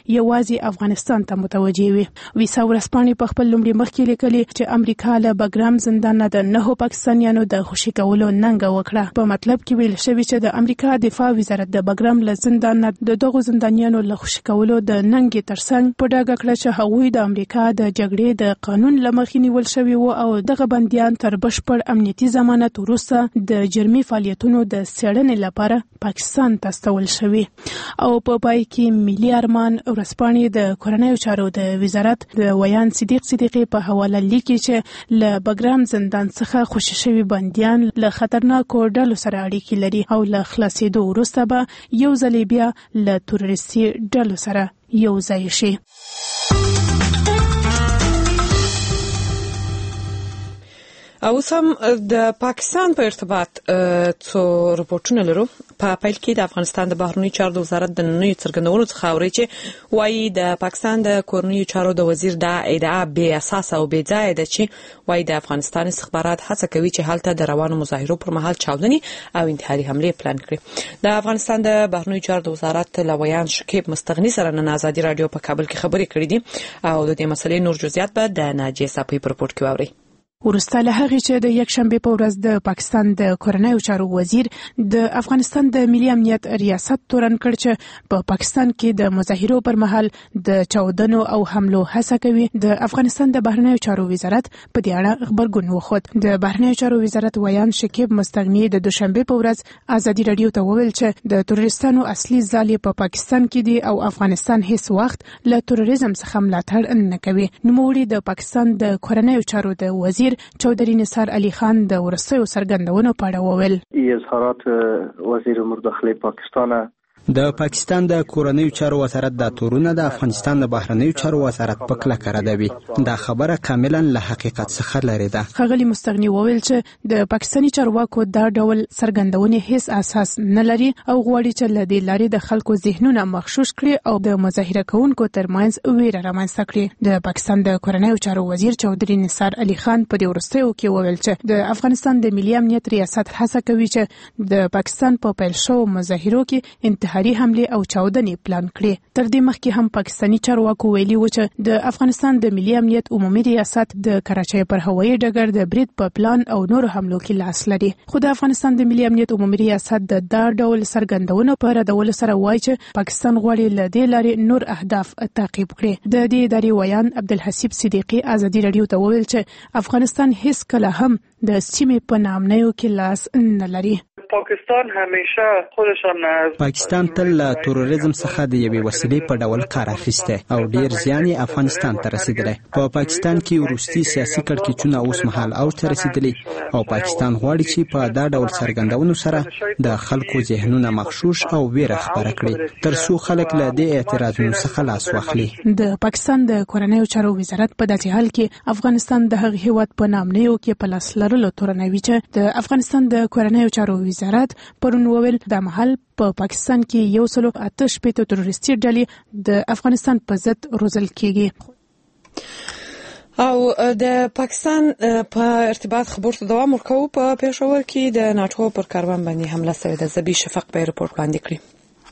S11: یوازې افغانستان ته متوجه وي. ویسا ورسپانې په خپل لومړي مخ کې لیکلي چې امریکا له بګرام زندان نه د نهو پاکستانیانو د خوشي کولو ننګه وکړه. په مطلب کې ویل شوی چې د امریکا دفاع وزارت د بګرام له زندان نه د دغو زندانیانو له خوشي کولو د ننګې ترڅنګ په ډاګه کړه چې هغوی د امریکا د جګړې د قانون له مخې نیول شوي وو او دغه بندیان تر بشپړ امنیتي ضمانت وروسته د جرمي فعالیتونو د څېړنې لپاره پاکستان ته استول شوي. او په پای کې ملي ارمان ورسپانې د کورنیو چارو د وزارت د ویان صدیق صدیقي په حواله لیکي چې له بګرام زندان څخه خوشي شوي بندیان له خطرناکو ډلو سره اړیکې لري او له خلاصېدو وروسته به یو ځل بیا له تروریستي ډلو سره یو ځای شي.
S1: او سم د پاکستان په ارتباط څو رپورټونه لرو. په پیل کې د افغانستان د بهرنیو چارو وزارت د نوي څرګندونو څخه اوري چې وايي د پاکستان د کورنیو چارو د وزیر د ادعا بې اساس او بې ځای ده چې وايي د افغانستان استخبارات هڅه کوي چې هلته د روانو مظاهرو پر مهال چاودني او انتحاري حمله پلان کړي. د افغانستان د بهرنیو چارو د وزارت لویان شکیب مستغنی سره نن آزادي رادیو په کابل کې خبرې کړې دي او د دې مسلې نور جزئیات به د ناجیه صاحب په رپورت کې واوري.
S11: ورسته له هغې چې د یک شنبه په ورځ د پاکستان د کورنیو چارو وزیر د افغانستان د ملي امنیت ریاست تورن کړ چې په پاکستان کې د مظاهرو پر مهال د چاودنو او حملو هڅه کوي، د افغانستان د بهرنیو چارو وزارت په دې اړه خبرګون وښود. د بهرنیو چارو وزارت ویان شکیب مستغنی د دوشنبه په ورځ آزادي رادیو ته وویل چې د تروریستانو اصلي ځای په پاکستان کې دی او افغانستان هیڅ وخت له تروریزم څخه ملاتړ نه کوي. نوموړي د پاکستان د کورنیو چارو د وزیر چودري نثار علي خان د ورسېو سرګندونو په اړه وویل.
S12: اظهارات وزیر امور داخلي پاکستان
S13: د پاکستان د کورنیو چارو وزارت د تورونه د افغانستان د بهرنیو چارو وزارت په کلکه ردوي. دا خبره کاملا له حقیقت څخه لري ده.
S11: ښاغلي مستغني وویل چې د پاکستاني چارواکو دا ډول سرګندونې هیڅ اساس نه لري او غواړي چې له دې لارې د خلکو ذهنونه مغشوش کړي او د مظاهره کوونکو ترمنځ ویره رامنځته کړي. د پاکستان د کورنیو چارو وزیر چودري نثار علي خان په دې وروستیو کې وویل چې د افغانستان د ملي امنیت ریاست هڅه کوي چې د پاکستان په پیل شوو مظاهرو کې انتحاري حمله او چاودنې پلان کړي. تر دې مخکې هم پاکستاني چارواکو ویلي و چې د افغانستان د ملي امنیت عمومي ریاست د کراچۍ پر هوایي ډګر د برید په پلان او نورو حملو کې لاس لري. خو د افغانستان د ملي امنیت عمومي ریاست د دا ډول سرګندونو په ردولو سره وایي چې پاکستان غواړي له دې لارې نور اهداف تعقیب کړي. د دې ادارې ویان عبدالحسیب صدیقي آزادي رادیو ته وویل چې افغانستان هیڅ کله هم د سیمې په نامنیو کې لاس نه لري.
S12: پاکستان همیشه خودشان از
S13: پاکستان تل له تروریزم څخه د یوې وسیلې په ډول کار اخیسته او ډیر زیان یې افغانستان ته رسیدلی. په پاکستان کې وروستي سیاسي کړکېچونه اوس مهال اوج ته رسیدلي او پاکستان غواړي چې په دا ډول څرګندونو سره د خلکو ذهنونه مغشوش او ویره خپره کړي تر څو خلک له دې اعتراضونو څخه لاس واخلي.
S11: د پاکستان د کورنیو چارو وزارت په داسې حال کې افغانستان د هغه هیواد په نامنیو کې په لاس لرلو تورنوي چې د افغانستان د کورنیو چارو وزارت پرون وویل د محل په پا پاکستان کې یو سلو اته شپېته تروریستي ډلې د افغانستان په ضد روزل کیږي.
S1: او د پاکستان په ارتباط خبرو ته دوام ورکوو. په پېښور کې د ناټو پر کاروان باندې حمله شوې ده. زبی شفق په رپورت باندې کړی.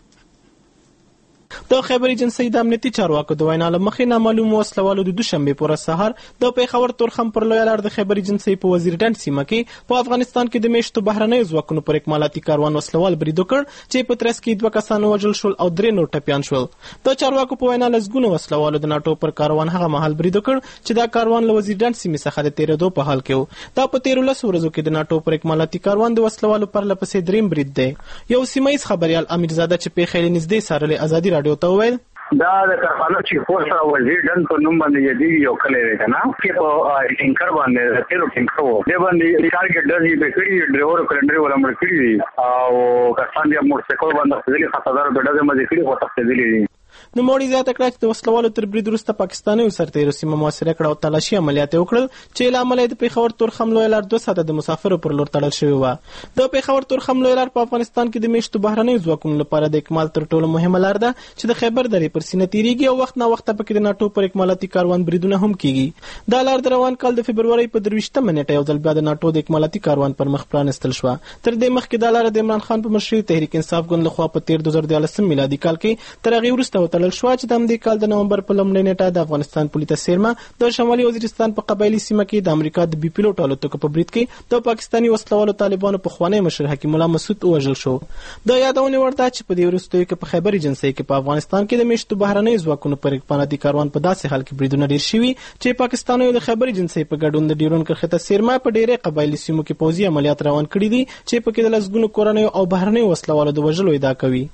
S5: د خیبر ایجنسی د امنیتي چارواکو د وینا له مخې نامعلوم وسلوالو د دوشنبه پر سهار د پیښور تورخم پر لوی لار د خیبر ایجنسی په وزیرډنډ سیمه کې په افغانستان کې د میشتو بهرنیو ځواکونو پر اکمالاتي کاروان وسلوال برید وکړ چې په ترڅ کې دوه کسان وژل شول او درې نور ټپیان شول. د چارواکو په وینا لسګونه وسلوالو د ناټو پر کاروان هغه مهال برید وکړ چې دا کاروان له وزیرډنډ سیمې څخه د تیرېدو په حال کې و. دا په تیرو لسو ورځو کې د ناټو پر اکمالاتي کاروان د وسلوالو پر لپسې دریم برید دی. یو سیمایي خبريال امیرزاده چې په خېل نږدې سارلې آزادي رادیو ته وویل
S14: دا د کارخانو چې فورس او وزیرډن په نوم باندې دی یو کله دی کنه چې په ټینکر باندې تیرو ټینکر وو دی باندې ټارګټ دزي به کړی ډرایور کلندر ولا مړ کړی او کسان بیا موټر سایکل باندې خپل خطردار بدغه مزه کړی هو تفصیلی.
S5: نو موړي زیاته کړه چې د وسلوالو تر برید وروسته پاکستاني سرتیرو سیمه محاصره کړه او تلاشي عملیات وکړل چې له امله د پیښور تورخم لوی لار دوه ساعته د مسافرو پر لور تړل شوی و. د پیښور تورخم لوی لار په افغانستان کې د میشتو بهرنیو ځواکونو لپاره د اکمال تر ټولو مهمه لار ده چې د خیبر درې پر سینه تیریږي او وخت نه وخت پکې د ناټو پر اکمالاتي کاروان بریدونه هم کیږي. دا لار د روان کال د فبرवरी په درویشتمه نیټه یو ځل بیا د ناټو د اکمالاتي کاروان پر مخ پرانستل شو. تر دې مخکې دا لار د عمران خان په مشرۍ تحریک انصاف ګوند لخوا په تیر دوه زره دیارلس میلادي کال کې تر هغه وروسته وتړل شو چې د همدې کال د نومبر په لومړۍ نیټه د افغانستان پولیسو سیرما د شمالي وزیرستان په قبایلی سیمه کې د امریکا د بي پیلوټ الوتکو په برید کې د پاکستاني وسلوالو طالبانو په خوانی مشر حکیم الله مسعود وژل شو. د یادونه ورته چې په دې وروستیو کې په خیبر ایجنسۍ کې په افغانستان کې د میشتو بهرنۍ ځواکونو پر اقامتي کاروان په داسې حال کې بریدونه ډیر شوي چې پاکستانیو د خیبر ایجنسۍ په ګډون د ډیورن کرښې ته سیرما په ډیره قبایلی سیمو کې پوځي عملیات روان کړي دي چې په کې د لسګونو کورنیو او بهرنۍ وسلوالو د وژلو ادعا کوي.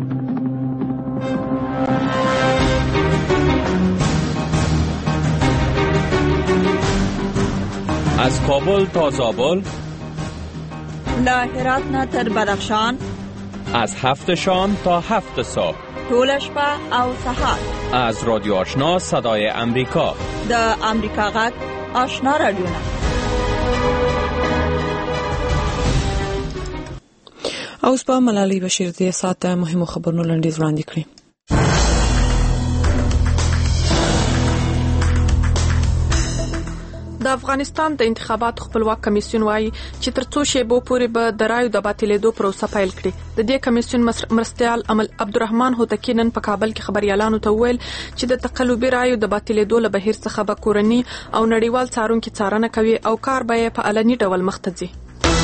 S15: از کابل تا زابل،
S16: له هرات نه تر بدخشان،
S15: از هفت شام تا هفت صبح،
S16: طول شپه او سحر،
S15: از رادیو آشنا صدای امریکا،
S16: د امریکا غږ آشنا رادیونا.
S1: اوس په ملالۍ بشیر دې ساته مهمو خبرونو لنډیز وړاندې کړي.
S11: د افغانستان د انتخاباتو خپلواک کمیسیون وایي چې تر څو شیبو پورې به د رایو د باطلېدو پروسه پیل کړي. د دې کمیسیون مرستیال عمل عبدالرحمن هوتکی نن په کابل کې خبريالانو ته وویل چې د تقلبي رایو د باطلېدو له بهیر څخه به کورني او نړیوال څارونکو څارنه کوي او کار به په علني ډول مخ ته ځي.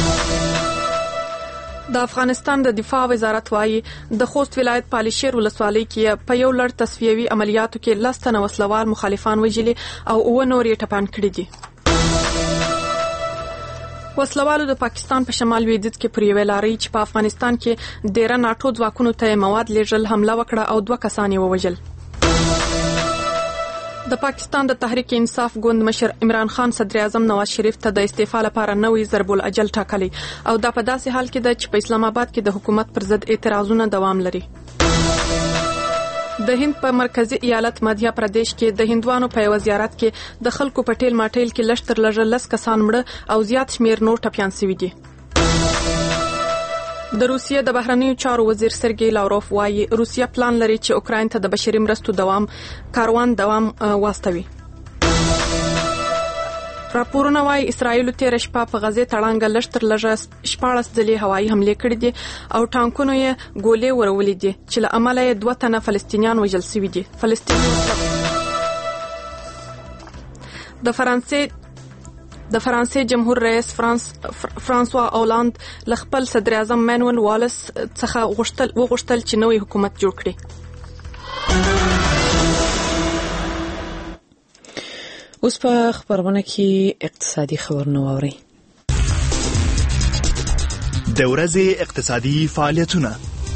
S11: د افغانستان د دفاع وزارت وایي د خوست ولایت پالیشیر ولسوالۍ کې په یو لړ تصفیوي عملیاتو کې لس تنه وسلوال مخالفان وژلي او اوه نور یې ټپان کړي دي. وسلوالو د پاکستان په شمال لویدیځ کې پر یوه لارۍ چې په افغانستان کې ډیره ناټو ځواکونو ته مواد لیږل حمله وکړه او دوه کسان یې ووژل. د پاکستان د تحریک انصاف ګوند مشر عمران خان صدر اعظم نواز شریف ته د استعفا لپاره نوې ضرب الاجل ټاکلی او دا په داسې حال کې ده چې په اسلام آباد کې د حکومت پر ضد اعتراضونه دوام لري. د هند په مرکزی ایالت مدھیا پردیش کې د هندوانو په یو زیارت کې د خلکو په ټیل ماټیل کې لشتر لږه لس کسان مړه او زیات شمیر نور ټپیان شوي دي. د روسیې د بهرنیو چارو وزیر سرګی لاوروف وایي روسیه پلان لري چې اوکراین ته د بشري مرستو دوام کاروان دوام واستوي. راپورونه وایي اسرائیل تیر شپه په غزه تړانګه لشتر لږه شپاړس ځلې هوایي حمله کړې دي او ټانکونو یې ګولې ورولې دي چې له امله یې دوه تنه فلسطینیان وژل شوي دي. فلسطیني د فرانسې د فرانسې جمهور رئیس فرانس فرانسوا اولاند له خپل صدر اعظم مانوئل والس څخه غوښتل وغوښتل چې نوې حکومت جوړ کړي. اوس په خبرونه کې اقتصادي خبرونه واوري.
S17: د ورځې اقتصادي فعالیتونه.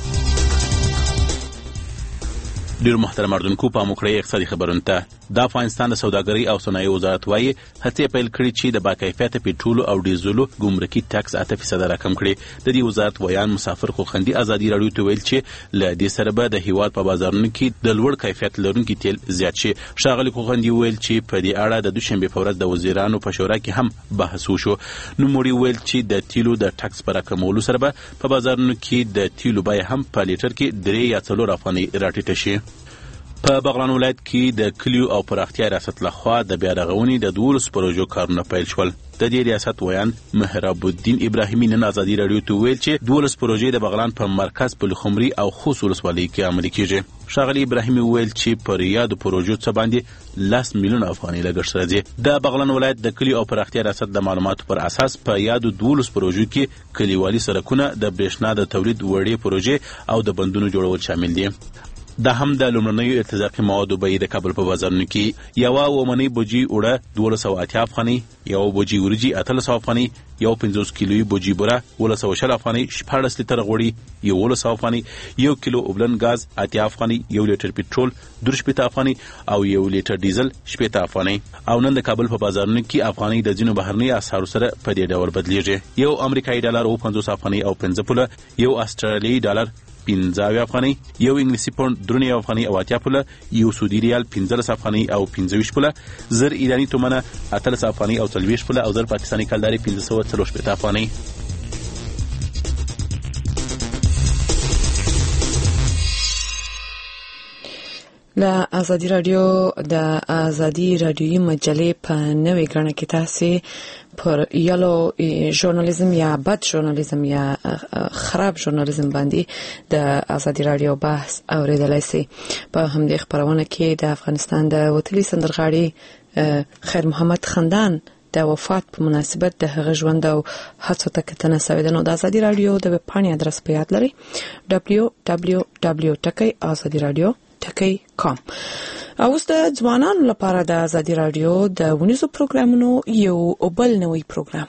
S18: ډیر محترم اردوونکو په موکړی اقتصادي خبرونه ته د افغانستان د سوداګرۍ او صنایع وزارت وایي هڅې پیل کړې چې د باکیفیته پټرول او ډیزلو ګمرکي ټکس اته فیصد راکم کړي. د دې وزارت ویان مسافر خوخندي ازادي رادیو ته ویل چې ل دې سره به د هیواد په بازارونو کې د لوړ کیفیت لرونکي تیل زیات شي. شاغلي خوخندي ویل چې په دې اړه د دوشنبه په ورځ د وزیرانو په شورا کې هم بحث وشو. نو موري ویل چې د تیلو د ټکس پر راکمولو سره به په بازارونو کې د تیلو بیه هم په لیټر کې درې یا څلور افغانۍ راټیټه شي. په بغلان ولایت کې د کلیو او پراختیا ریاست لخوا د بیا رغونې د دولس پروژو کارونه پیل شول. د دې ریاست ویان محراب الدین ابراهیمي نن ازادي رادیو ته ویل چې دولس پروژې د بغلان په مرکز پلخمري او خوست ولسوالۍ کې عملي کیږي. شاغلي ابراهیمي ویل چې پر یاد پروژو څخه باندې لاس میلیون افغانۍ لګښت راځي. د بغلان ولایت د کلیو او پراختیا ریاست د معلوماتو پر اساس په یاد دولس پروژو کې کلیوالي سړکونه، د برېښنا د تولید وړې پروژې او د بندونو جوړول شامل دي. دا هم د لومړنیو ارتزاقي موادو بیې د کابل په بازارونو کې یوه اومنۍ بوجي اوړه دولس سوه اتیا افغانۍ، یو بوجي وریجې اتلس سوه افغانۍ، یو پنځوس کیلویي بوجي بوره اوولس سوه شل افغانۍ، شپاړس لیټره غوړي یولس سوه افغانۍ، یو کیلو اوبلن ګاز اتیا افغانۍ، یو لیټر پټرول دوه شپېته افغانۍ او یو لیټر ډیزل شپېته افغانۍ. او نن د کابل په بازارونو کې افغانۍ د ځینو بهرنۍ اسعارو سره په دې ډول بدلیږي. یو امریکایي ډالر اوه پنځوس افغانۍ او پنځه پوله، یو استرالیایي ډالر پنځه افغانۍ، یو انګلیسي پوند درې افغانۍ او اتیا پوله، یو سعودي ریال پنځلس افغانۍ او پنځه ویشت پوله، زر ایراني تومنه اتلس افغانۍ او څلوېښت پوله او زر پاکستاني کلدارې پنځه سوه څلور شپېته افغانۍ.
S1: له ازادي رادیو د ازادي رادیوي مجلې په نوې غړنه کې تاسو پر یالو ژورنالیزم یا بد ژورنالیزم یا خراب ژورنالیزم باندې د ازادي رادیو بحث اوریدلای شئ. په همدې خبرونه کې د افغانستان د وتلي سندرغاړي خیر محمد خندان د وفات په مناسبت د هغه ژوند او هڅو ته کتنه شوې ده. نو د ازادي رادیو د ویب پاڼې ادرس په یاد لرئ دبلیو دبلیو دبلیو ټکی ازادي رادیو ټکی کام. او اوس د ځوانانو لپاره د ازادي رادیو د ونیزو پروګرامونو یو بل نوی پروګرام.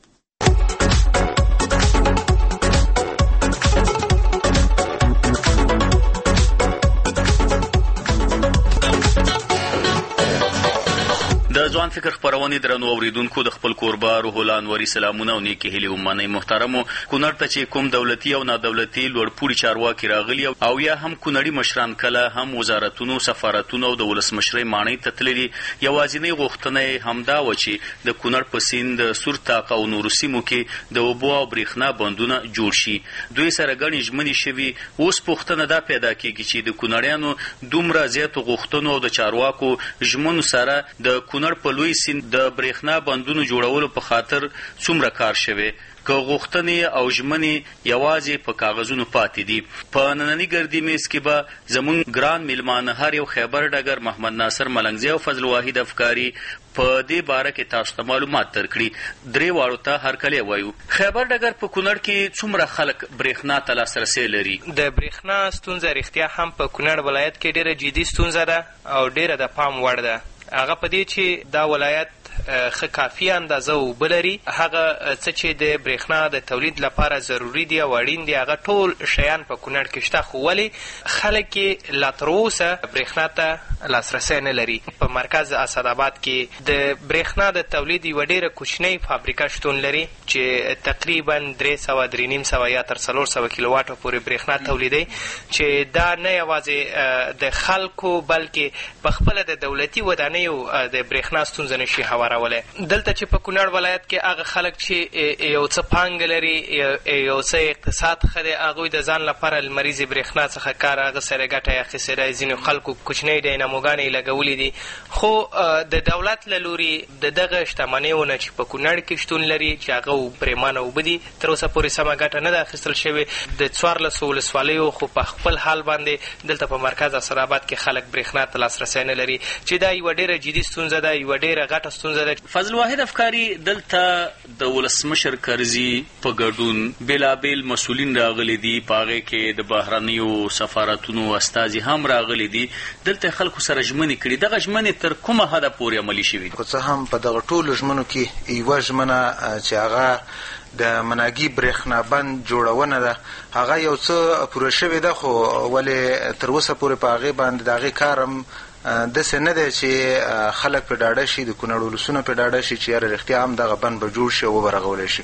S19: د ځوان فکر خبرونه درنو اوریدونکو د خپل کوربه روح الله انوري سلامونه او نیکی هیله ومنئ. محترمو، کونړ ته چې کوم دولتي او نادولتي لوړپوړي چارواکي راغلي او یا هم کونړي مشران کله هم وزارتونو سفارتونو او د ولسمشرۍ ماڼۍ ته تللي، یوازینۍ غوښتنه همدا و چې د کونړ په سیند سورتاق او نورو سیمو کې د اوبو او برېښنا بندونه جوړ شي. دوی سره ګڼې ژمنې شوي. اوس پوښتنه دا پیدا کېږي چې د کونړیانو دومره زیاتو غوښتنو او د چارواکو ژمنو سره د کونړ په لوی سیند د برېښنا بندونو جوړولو په خاطر څومره کار شوی که غوښتنې او ژمنې یوازې په کاغذونو پاتې دي. په ننني ګردي میز کې به زموږ ګران میلمانه هر یو خیبر ډګر محمد ناصر ملنګزی او فضل واحد افکاری په دې باره کې تاسو ته معلومات درکړي. درې واړو ته هرکلی وایو. خیبر ډګر په کونړ کې څومره خلک برېښنا ته لاسرسی لري؟
S20: د برېښنا ستونزه رښتیا هم په کونړ ولایت کې ډېره جدي ستونزه ده او ډېره د پام وړ ده. هغه په دې چې دا ولایت ښه کافي اندازه اوبه لري. هغه څه چې د برېښنا د تولید لپاره ضروري دي او اړین دي هغه ټول شیان په کونړ کې شته، خو ولې خلک یې لا تر اوسه برېښنا ته لاسرسی نه لري. په مرکز اسداباد کې د برېښنا د تولید یوه ډېره کوچنۍ فابریکه شتون لري چې تقریبا درې سوه درې نیم سوه یا تر څلور سوه کیلو واټو پورې برېښنا تولیدوي، چې دا نه یوازې د خلکو بلکې په خپله د دولتي ودانیو د برېښنا ستونزه نشي هوارولی. دلته چې په کونړ ولایت کې هغه خلک چې یو څه پانګه لري، یو څه اقتصاد ښه دی، هغوی د ځان لپاره لمریزې برېښنا څخه کار هغه سره ګټه یې اخیستې ده. ځینو خلکو کوچنۍ ډیناموګانې یې لګولي دي، خو د دولت له لورې د دغه شتمنیو نه چې په کونړ کې شتون لري چې هغه پرېمانه اوبه دي تر اوسه پورې سمه ګټه نه ده اخیستل شوې. د څوارلسو ولسوالیو خو په خپل حال باندې دلته په مرکز اسداباد کې خلک برېښنا ته لاسرسی نه لري، چې دا یوه ډېره جدي ستونزه ده، یوه ډېره غټه ستونزه ده.
S19: فضل واحد افکاری، دلته د ولسمشر کرزي په ګډون بېلابېل مسؤلین راغلي دي، په هغې کې د بهرنیو سفارتونو استازي هم راغلي دي. دلته خلکو سره ژمنې کړي. دغه ژمنې تر کومه حده پورې عملي شوي؟
S10: خو څه هم په دغه ټولو ژمنو کې یوه ژمنه چې هغه د مناګي برېښنا بند جوړونه ده، هغه یو څه پوره شوې ده، خو ولې تر اوسه پورې په هغې باندې د هغې کار هم داسې نه دی چې خلک پرې ډاډه شي، د کونړ ولسونه پرې ډاډه شي چې یاره رښتیا هم دغه بند به جوړ شي او وبرغولی شي.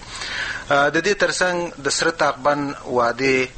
S10: د دې تر څنګ د سره طاق بند وعدې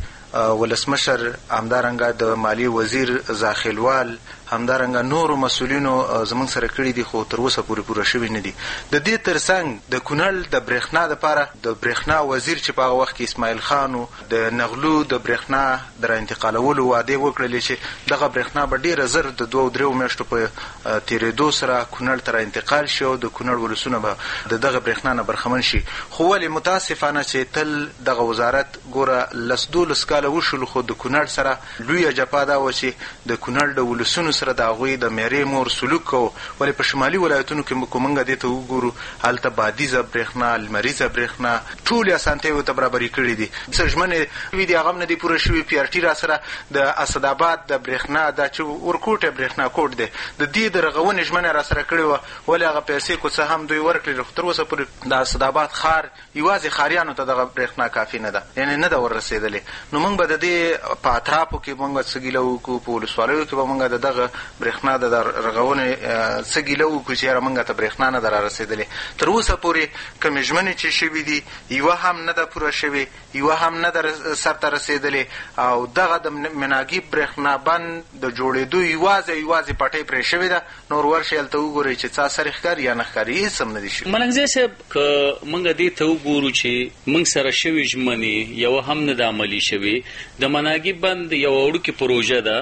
S10: ولسمشر، همدارنګه د مالی وزیر زاخیلوال، همدارنګه نورو مسؤلینو زموږ سره کړي دي، خو تر اوسه پورې پوره شوي نه دي. د دې تر څنګ د کونړ د برېښنا دپاره د برېښنا وزیر چې په هغه وخت کې اسماعیل خان و، د نغلو د برېښنا د راانتقالولو وعدې وکړلې چې دغه برېښنا به ډېره زر د دوو درېو میاشتو په تېرېدو سره کونړ ته راانتقال شي او د کونړ ولسونه به د دغه برېښنا نه برخمن شي. خو ولې متاسفانه چې تل دغه وزارت ګوره لس دولس کاله وشول، خو د کونړ سره لویه جفا دا وه چې د کونړ د ولسونو سره د هغوی د میرې مور سلوک کوو. ولې په شمالي ولایتونو کې که موږ دې ته وګورو، هلته بادیزه برېښنا، لمریزه برېښنا، ټولې اسانتیاوې ته برابري کړي دي. څه ژمنې وي دي هغه هم نه دي پوره شوي. پي ار ټي را سره د اسداباد د برېښنا دا چې ورکوټی برېښنا کوټ دی، د دې د رغونې ژمنه را سره کړې وه، ولې هغه پیسې که څه هم دوی ورکړي، خو تر اوسه پورې د اسداباد ښار یوازې ښاریانو ته دغه برېښنا کافي نه ده، یعنې نه ده وررسېدلې. نو موږ به د دې په اطرافو کې موږ څه ګیله وکړو، په ولسوالیو کې به موږ د دغه برېښنا د رغونې څه ګیله وکړو چې یاره موږ ته برېښنا نه ده رارسېدلې. تر اوسه پورې کومې ژمنې چې شوي دي یوه هم نه ده پوره شوې، یوه هم نه ده سرته رسېدلې. او دغه د مناګي برېښنا بند د جوړېدو یوازې یوازې پټۍ پرې شوې ده. نور ورشئ هلته وګورئ چې څه اثر ښکاري یا نه ښکاري، هېڅ هم نه دي شوي.
S19: ملنګزی صاحب، که موږ دې ته وګورو چې موږ سره شوي ژمنې یوه هم نه ده عملي شوې. د مناګي بند یوه وړوکې پروژه ده،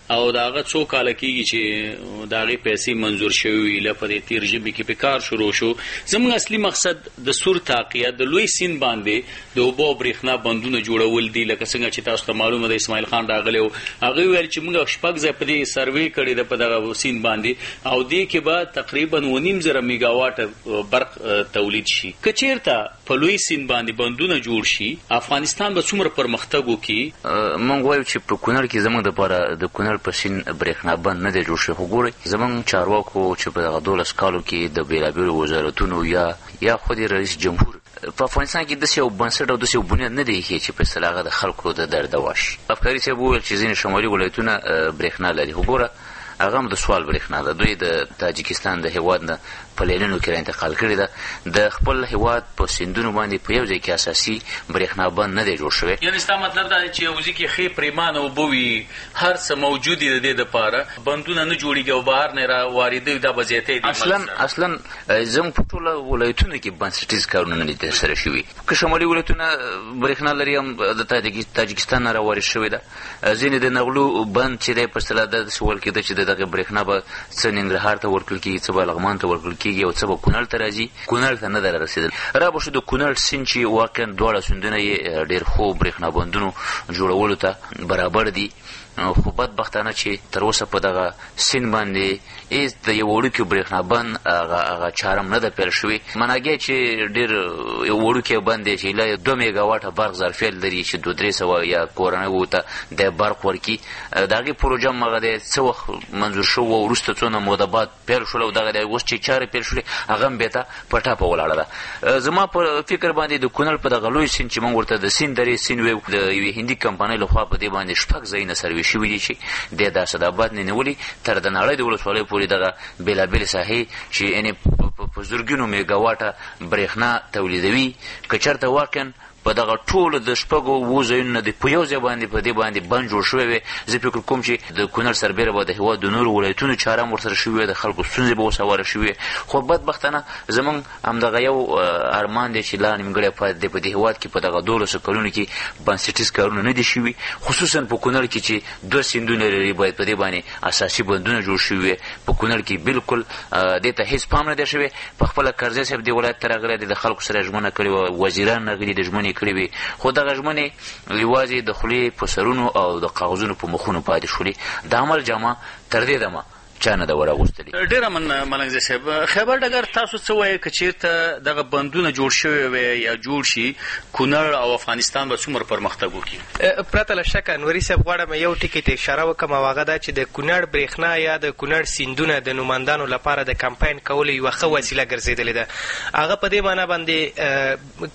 S19: او داغه څو کال کېږي چې داغه پیسې منزور شوی لپاره تیر ژبې کې په کار شروع شو. زموږ اصلي مقصد د سور تاقیه د لوی سین باندې د اوبو برېښنا بندونه جوړول دي. لکه څنګه چې تاسو ته معلومه ده اسماعیل خان راغلی و هغه ویل چې موږ شپږ ځای په دې سروې کړی ده په دغه سین باندې او دې کې به تقریبا ونیم زره میگا واټ برق تولید شي. که چیرته په لوی سین باندې بندونه جوړ شي افغانستان به څومره پرمختګ وکړي.
S21: موږ وایو چې په کونړ کې زموږ دپاره د کونړ په سین برېښنا بند نه دی جوړ شوی. خو ګورئ زموږ چارواکو چې په دغه دولس کالو کې د بېلابېلو وزارتونو یا یا خود رئیس جمهور په افغانستان کې داسې یو بنسټ او داسې یو بنیاد نه دی ایښی چې په اصطلاح هغه د خلکو د درد دوا شي. افکاري صاحب وویل چې ځینې شمالي ولایتونه برېښنا لري. خو ګوره هغه هم د سوال برېښنا ده. دوی د تاجکستان د هېواد نه په لینونو کې را انتقال کړې ده. د خپل هېواد په سیندونو باندې په یو ځای کې اساسي برېښنا بند نه دی جوړ شوی.
S19: یعنې ستا مطلب دا دی چې یو ځای کې ښې پرېمانه اوبه وي هر څه موجود دي د دې دپاره بندونه نه جوړېږي او بهر نه را واردوي دا به زیاتی دي.
S21: اصلا اصلا زموږ په ټوله ولایتونو کې بنسټیز کارونه نه دي ترسره شوي. که شمالي ولایتونه برېښنا لري هم د تاجکستان نه راوارد شوې ده. ځینې د نغلو بند چې دی په اصطلاح داسې ویل کېده چې د دغه برېښنا به څه ننګرهار ته ورکړل کېږي څه به لغمان ته ورکړل کېږي او څه به کونړ ته راځي. کونړ ته نه ده رارسېدل. را به شو د کونړ سیند چې واقعا دواړه سیندونه یې ډېر ښو برېښنا بندونو جوړولو ته برابر دي. خو بدبختانه چې تر اوسه په دغه سیند باندې هېڅ د یو وړوکي برېښنا بند هغه چاره هم نه ده پیل شوې. مناګی چې ډېر یو وړوکی بند دی چې لا دوه میګا واټه برق ظرفیت لري چې دوه درې سوه یا کورنیو ته د برق ورکړي. د هغې پروژه هم هغه دی څه وخت منظور شو و وروسته څونه موده بعد پیل شول او دغه دی اوس چې چارې پیل شولې هغه هم بېرته په ټاپه ولاړه ده. زما په فکر باندې د کونړ په دغه لوی سیند چې موږ ورته د سیند درې سیند ویو د یوې هندي کمپنۍ لخوا په دې باندې شپږ ځایونه سروې شوي دي چې د اسداباد نه نیولي تر د نړۍ د ولسوالیو پورې دغه بېلابېلې ساحې چې یعنې په زرګونو میګا واټه برېښنا تولیدوي. که چېرته واقعا په دغه ټولو د شپږو اووه ځایونو نه د په یو ځای باندې په دې باندې بند جوړ شوی وی زه فکر کوم چې د کونړ سربېره به د هېواد د نورو ولایتونو چاره هم ورسره شوې وی د خلکو ستونزې به اوس هواره شوې. خو بدبختانه زموږ همدغه یو ارمان دی چې لا نیمګړی پاتې دی په دې هېواد کې په دغه دولسو کلونو کې بنسټیز کارونه نه دي شوي. خصوصا په کونړ کې چې دوه سیندونه لري باید په دې باندې اساسي بندونه جوړ شوي وي. په کونړ کې بالکل دې ته هېڅ پام نه دی شوی. په خپله کرزی صاحب دې ولایت ته راغلی دی د خلکو سره ژمنه کړې وه وزیران راغلي دي ژمنې کړې وي. خو دغه ژمنې یوازې د خولې په سرونو او د کاغذونو په مخونو پاتې شولې. د عمل جامه تر دې دمه چا نه ده وراغوستلې.
S19: ډېره من ملنګزی صاحب خیبر ډګر تاسو څه وایئ که چېرته دغه بندونه جوړ شوي وي یا جوړ شي کونړ او افغانستان به څومره پرمختګ وکړي؟
S20: پرته له شکه انوري صاحب غواړم یو ټکي ته اشاره وکړم او هغه دا چې د کونړ برېښنا یا د کونړ سیندونه د نوماندانو لپاره د کمپاین کولو یوه ښه وسیله ګرځېدلې ده. هغه په دې معنی باندې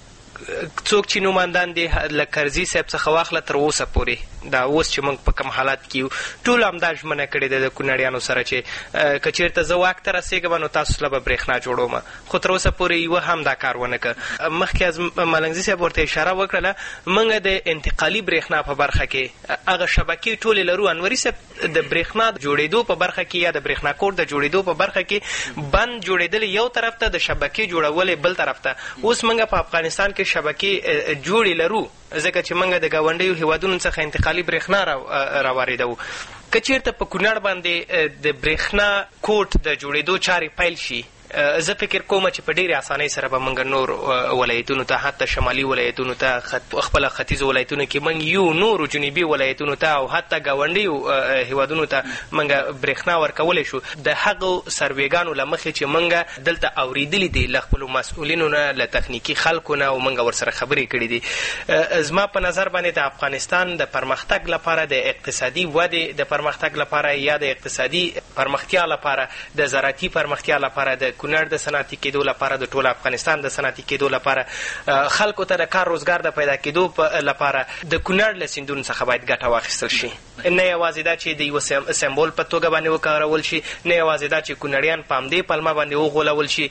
S20: څوک چې نوماندان دي له کرزي صاحب څخه واخله تر اوسه پورې دا اوس چې موږ په کوم حالات کې یو ټول همدا ژمنه کړې ده د کونړیانو سره چې که چېرته زه واک ته رسېږم نو تاسو له به برېښنا جوړوم. خو تر اوسه پورې یوه هم دا کار ونه کړه. مخکې از ملنګزي صاحب ورته اشاره وکړله موږ د انتقالي برېښنا په برخه کې هغه شبکې ټولې لرو. انوري صاحب د برېښنا جوړېدو په برخه کې یا د برېښنا کوډ د جوړېدو په برخه کې بند جوړېدل یو طرف ته د شبکې جوړول بل طرف ته. اوس موږ په افغانستان کې شبکې جوړې لرو ځکه چې موږ د ګاونډیو هېوادونو څخه انتقالي برېښنا راواردوو. که چېرته په کونړ باندې د برېښنا کوټ د جوړېدو چارې پیل شي زه فکر کوم چې په ډېرې اسانۍ سره به موږ نور ولایتونو ته حتی شمالي ولایتونو ته خپله ختیځو ولایتونو کې موږ یو نورو جنوبي ولایتونو ته او حتی ګاونډیو هېوادونو ته موږ برېښنا ورکولی شو د هغو سروېګانو له مخې چې موږ دلته اورېدلي دي له خپلو مسؤلینو نه له تخنیکي خلکو نه او موږ ورسره خبرې کړي دي. زما په نظر باندې د افغانستان د پرمختګ لپاره د اقتصادي ودې د پرمختګ لپاره یا د اقتصادي پرمختیا لپاره د زراعتي پرمختیا لپاره د کونړ د صنعتي کېدو لپاره د ټول افغانستان د صنعتي کېدو لپاره خلکو ته د کار روزګار د پیدا کېدو لپاره د کونړ له سیندونو څخه باید ګټه واخیستل شي. نه یوازې دا چې د یوه سمبول په توګه باندې وکارول شي نه یوازې دا چې کونړیان په همدې پلمه باندې وغولول شي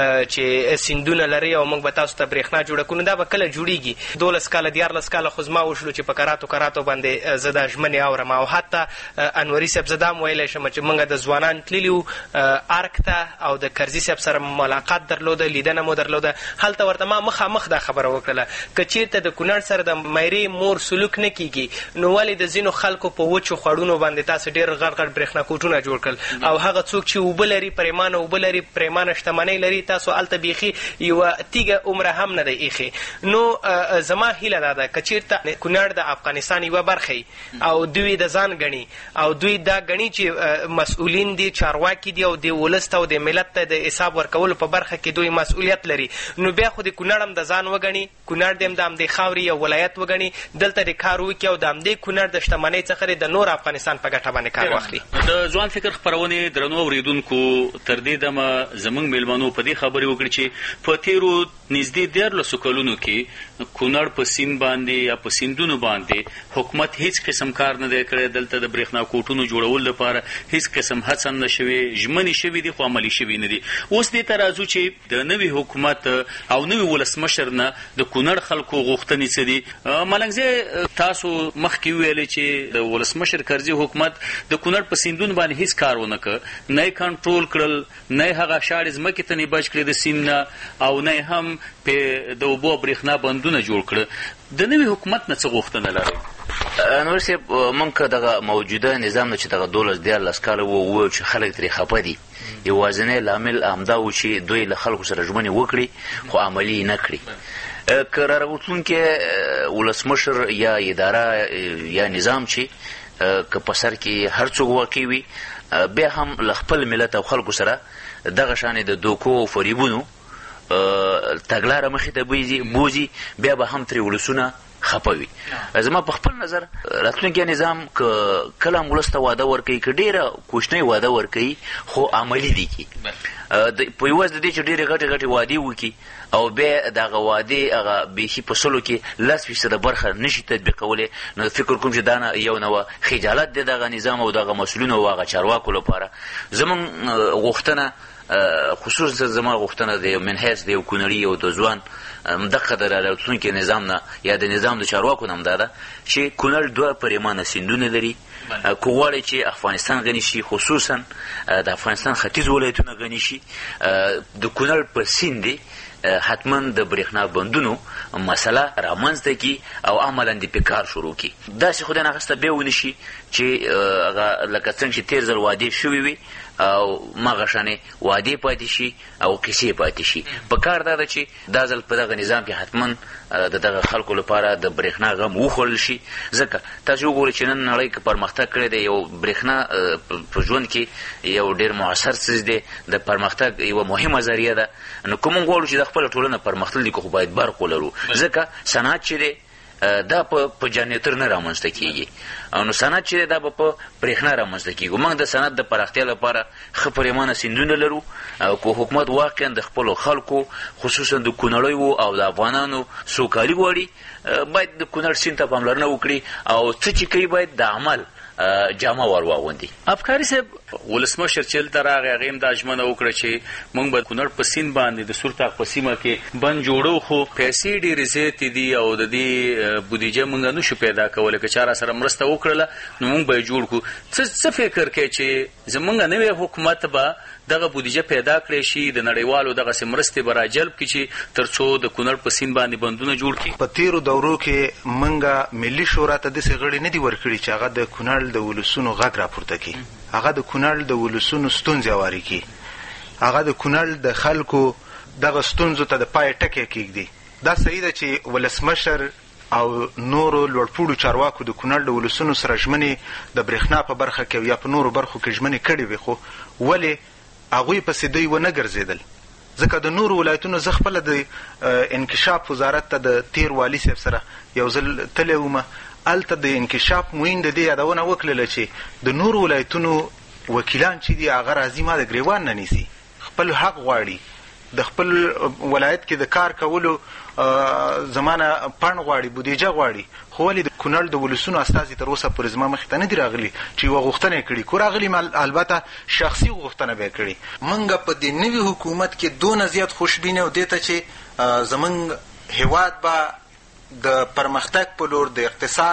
S20: چې سیندونه لري او موږ به تاسو ته برېښنا جوړه کړو. دا به کله جوړېږي؟ دولس کاله دیارلس کاله خو زما وشلو چې په کراتو کراتو باندې زه دا ژمنې اورم او حتی انوري صاحب زه دا هم ویلی شم چې موږ د ځوانان تللي وو ارک ته او د کرزي قاضي صاحب سره ملاقات درلوده، لیدنه مو درلوده. هلته ورته ما مخامخ دا خبره وکړله که چېرته د کونړ سره د میرې مور سلوک نه کیږي نو ولې د ځینو خلکو په وچو خوړونو باندې تاسو ډېر غټ غټ برېښنا کوټونه جوړ کړل او هغه څوک چې اوبه لري پریمانه اوبه لري پریمانه شتمنۍ لري تاسو هلته بیخي یوه تیږه عمره هم نه دی ایښې. نو زما هیله دا ده که چېرته کونړ د افغانستان یوه برخه او دوی د ځان ګڼي او دوی دا ګڼي چې مسؤلین دي، چارواکي دي او د ولس ته او د ملت ته د حساب ورکولو په برخه کې دوی مسؤلیت لري، نو بیا خو د کونړ هم د ځان وګڼي، کونړ د هم د همدې خاورې یو ولایت وګڼي، دلته د کار وکړي او د همدې کونړ د شتمنۍ څخه د نور افغانستان په ګټه باندې کار واخلي.
S19: د ځوان فکر خپرونې درنو اورېدونکو تر دې دمه زموږ میلمنو په دې خبرې وکړي چې په تېرو نږدې دیارلسو کلونو کې کونړ په سیند باندې یا په سیندونو باندې حکومت هیڅ قسم کار نه دی کړی، دلته د برېښنا کوټونو جوړولو لپاره هیڅ قسم هڅه نه شوې، ژمنې شوي دي خو عملي شوي نه دي. اوس دې ته راځو چې د نوي حکومت او نوي ولسمشر نه د کونړ خلکو غوښتنې څه دي. ملنګزی تاسو مخکې وویلې چې د ولسمشر کرزي حکومت د کونړ په سیندونو باندې هیڅ کار ونه کړ، نه یې کنټرول کړل، نه یې هغه شاړې ځمکې ته نه بچ کړې د سیند نه او نه یې هم په د اوبو او برېښنا بندونه جوړ کړه. د نوي حکومت نه څه غوښتنه لرئ؟
S21: انور صاحب موږ که دغه موجوده نظام نه چې دغه دولس دیارلس کاله وویل چې خلک ترې خفه دي، یوازینی لامل همدا و چې دوی له خلکو سره ژمنې وکړي خو عملي یې نه کړي. که راوتونکی ولسمشر یا اداره یا نظام چې که په سر کې هر څوک واقع وي بیا هم له خپل ملت او خلکو سره دغه شانې د دوکو او فریبونو تګلاره مخې ته بوځي بیا به هم ترې ولسونه خفه وي. زما په خپل نظر راتلونکی نظام که کله هم ولس ته واده ورکوي که ډېره کوچنۍ واده ورکوي خو عملي دي کي په یوازې د دې چې ډېرې غټې غټې وعدې وکړي او بیا د هغه وعدې هغه بیخي په سلو کې لس فیصده برخه نشي تطبیقولی، نو فکر کوم چې دا یو نوه خجالت دی دغه نظام او دغه مسؤلینو او هغه چارواکو لپاره. زموږ غوښتنه خصوصا زما غوښتنه د من حیث د یو کونړي او د ځوان دغه د راتلونکي نظام نه یا د نظام د چارواکو نه هم دا ده چې کونړ دوه پریمانه سیندونه لري. که غواړئ چې افغانستان غني شي، خصوصا د افغانستان ختیځ ولایتونه غني شي، د کونړ په سیند دی حتما د برېښنا بندونو مسله رامنځته کي او عملا دې پې کار شروع کي. داسې خو د ناخسته بیا ونه شي چې هغه لکه څنګه چې تېر ځل وعدې شوي وي او مغه شانې وعدې پاتې شي او کیسې پاتې شي. په کار دا ده چې دا ځل په دغه نظام کې حتما د دغه خلکو لپاره د برېښنا غم وخوړل شي، ځکه تاسو وګورئ چې نن نړۍ که پرمختګ کړی دی، یو برېښنا په ژوند کې یو ډېر مؤثر څیز دی، د پرمختګ یوه مهمه ذریعه ده. نو که موږ غواړو چې د خپله ټولنه پرمختللي کړو خو باید برق ولرو، ځکه صنعت چې دی دا په جنریټر نه رامنځته کېږي، نو صنعت چې دی دا به په برېښنا رامنځته کېږي. موږ د صنعت د پراختیا لپاره ښه پرېمانه سیندونه لرو، که حکومت واقعا د خپلو خلکو خصوصا د کونړیو او د افغانانو سوکالي غواړي باید د کونړ سیند ته پاملرنه وکړي او څه چې کوي باید د عمل جامه ور واغوندي.
S19: افکاري صاحب ولسمشر چې دلته راغی هغې هم دا ژمنه وکړه چې موږ به کونړ په سیند باندې د سورتاق په سیمه کې بند جوړو، خو پیسې ډېرې زیاتې دي او د دې بودیجه موږ نه شو پیدا کولی. که چا را سره مرسته وکړله نو موږ به یې جوړ کړو. څه فکر کوي چې زموږ نوی حکومت به دغه بودیجه پیدا کړی شي، د نړیوالو دغسې مرستې به راجلب کړي چې تر څو د کونړ په سیند باندې بندونه جوړ کړي؟
S10: په تېرو دورو کې موږ ملي شورا ته داسې غړي نه دي ورکړي چې هغه د کونړ د ولسونو غږ راپورته کړي، هغه د کونړ د ولسونو ستونزې هوارې کړي، هغه د کونړ د خلکو دغه ستونزو ته د پای ټکی کېږدي. دا صحیح ده چې ولسمشر او نورو لوړپوړو چارواکو د کونړ د ولسونو سره ژمنې د برېښنا په برخه کې یا په نورو برخو کې ژمنې کړې وي، خو ولې هغوی پسې دوی ونه ګرځېدل؟ ځکه د نورو ولایتونو زه خپله د انکشاف وزارت ته د تېر والي صاحب سره یو ځل تللی ومه، هلته د انکشاف معین د دې یادونه وکړله چې د نورو ولایتونو وکیلان چې دي هغه راځي ما د ګریوان نه نیسي، خپل حق غواړي، د خپل ولایت کې د کار کولو زمانه پڼ غواړي، بودیجه غواړي، خو ولې د کونړ د ولسونو استازي تر اوسه پورې زما مخې ته نه دي راغلي چې یوه غوښتنه یې کړي. کو راغلي البته شخصي غوښتنه به یې کړي. موږ په دې نوي حکومت کې دونه زیات خوشبینه او دې ته چې زموږ هیواد به د پرمختګ په لور د اقتصاد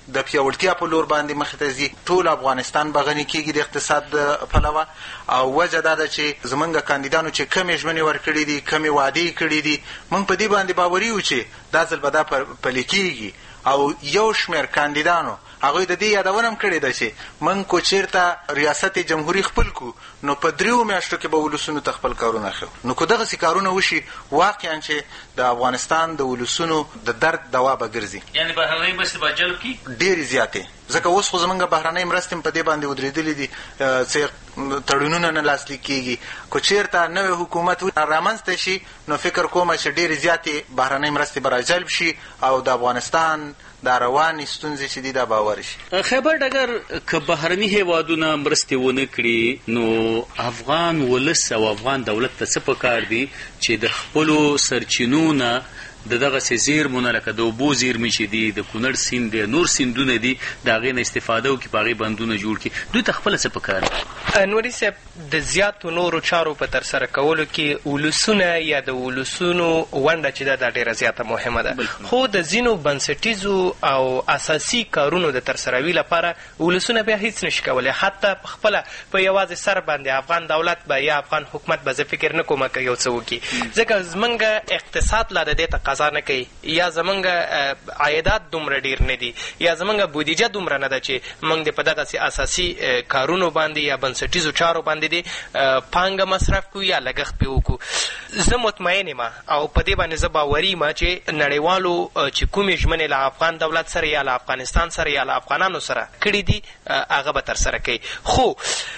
S10: د پیاوړتیا په لور باندې مخې ته ځي. ټول افغانستان به غني کېږي د اقتصاد د پلوه. او وجه دا ده چې زمونږ کاندیدانو چې کمې ژمنې ورکړي دي، کمې وعدې کړي دي، موږ په دې باندې باوري یو چې دا ځل به دا پلي کېږي. او یو شمېر کاندیدانو هغوی د دې یادونه هم کړې ده چې موږ کو چېرته ریاست جمهوري خپل کو نو په دریو میاشتو کې به ولسونو ته خپل کارونه ښیو. نو که دغسې کارونه وشي واقعا چې د افغانستان د ولسونو د درد دوا به ګرځي.
S19: یعنې بهرنۍ مرستې به جلب کړي
S10: ډېرې زیاتې، ځکه اوس خو زمونږ بهرنۍ مرستې په دې باندې ودرېدلې دي، څه تړونونه نه لاسلیک کېږي. که چېرته نوی حکومت رامنځته شي نو فکر کومه چې ډېرې زیاتې بهرنۍ مرستې به راجلب شي او د افغانستان دا روانې ستونزې چې دي دا باور شي.
S19: خیبر ډګر که بهرني هیوادونه مرستې ونه کړي نو افغان ولس او افغان دولت ته څه پکار دي چې د خپلو سرچینو نه د دغسې زیرمونه لکه د اوبو زیرمې چې دي، د کونړ سیند دی، نور سیندونه دي، د هغې نه استفاده وکړي، په هغې بندونه جوړ کړي. دوی ته خپله څه پکار دي؟
S20: انوري صاحب د زیاتو نورو چارو په ترسره کولو کې ولسونه یا د ولسونو ونډه چې ده دا ډېره زیاته مهمه ده. خو د ځینو بنسټیزو او اساسي کارونو د ترسروي لپاره ولسونه بیا هیڅ نشي کولی. حتی په خپله په یوازې سر باندې افغان دولت به یا افغان حکومت به زه فکر نه کومه که یو څه وکړي، ځکه زمونږ اقتصاد لا د دې تقاضا نه کوي، یا زمونږ عایدات دومره ډېر نه دي، یا زمونږ بودیجه دومره نه ده چې موږ د په دغسې اساسي کارونو باندې یا بنسټیزو چارو باندې دې پانګه مصرف کړو یا لګښت پرې وکړو. زه مطمئن یم او په دې باندې زه باوري یم چې نړیوالو چې کومې ژمنې له افغان دولت سره یا له افغانستان سره یا له افغانانو سره کړي دي هغه به ترسره کوي. خو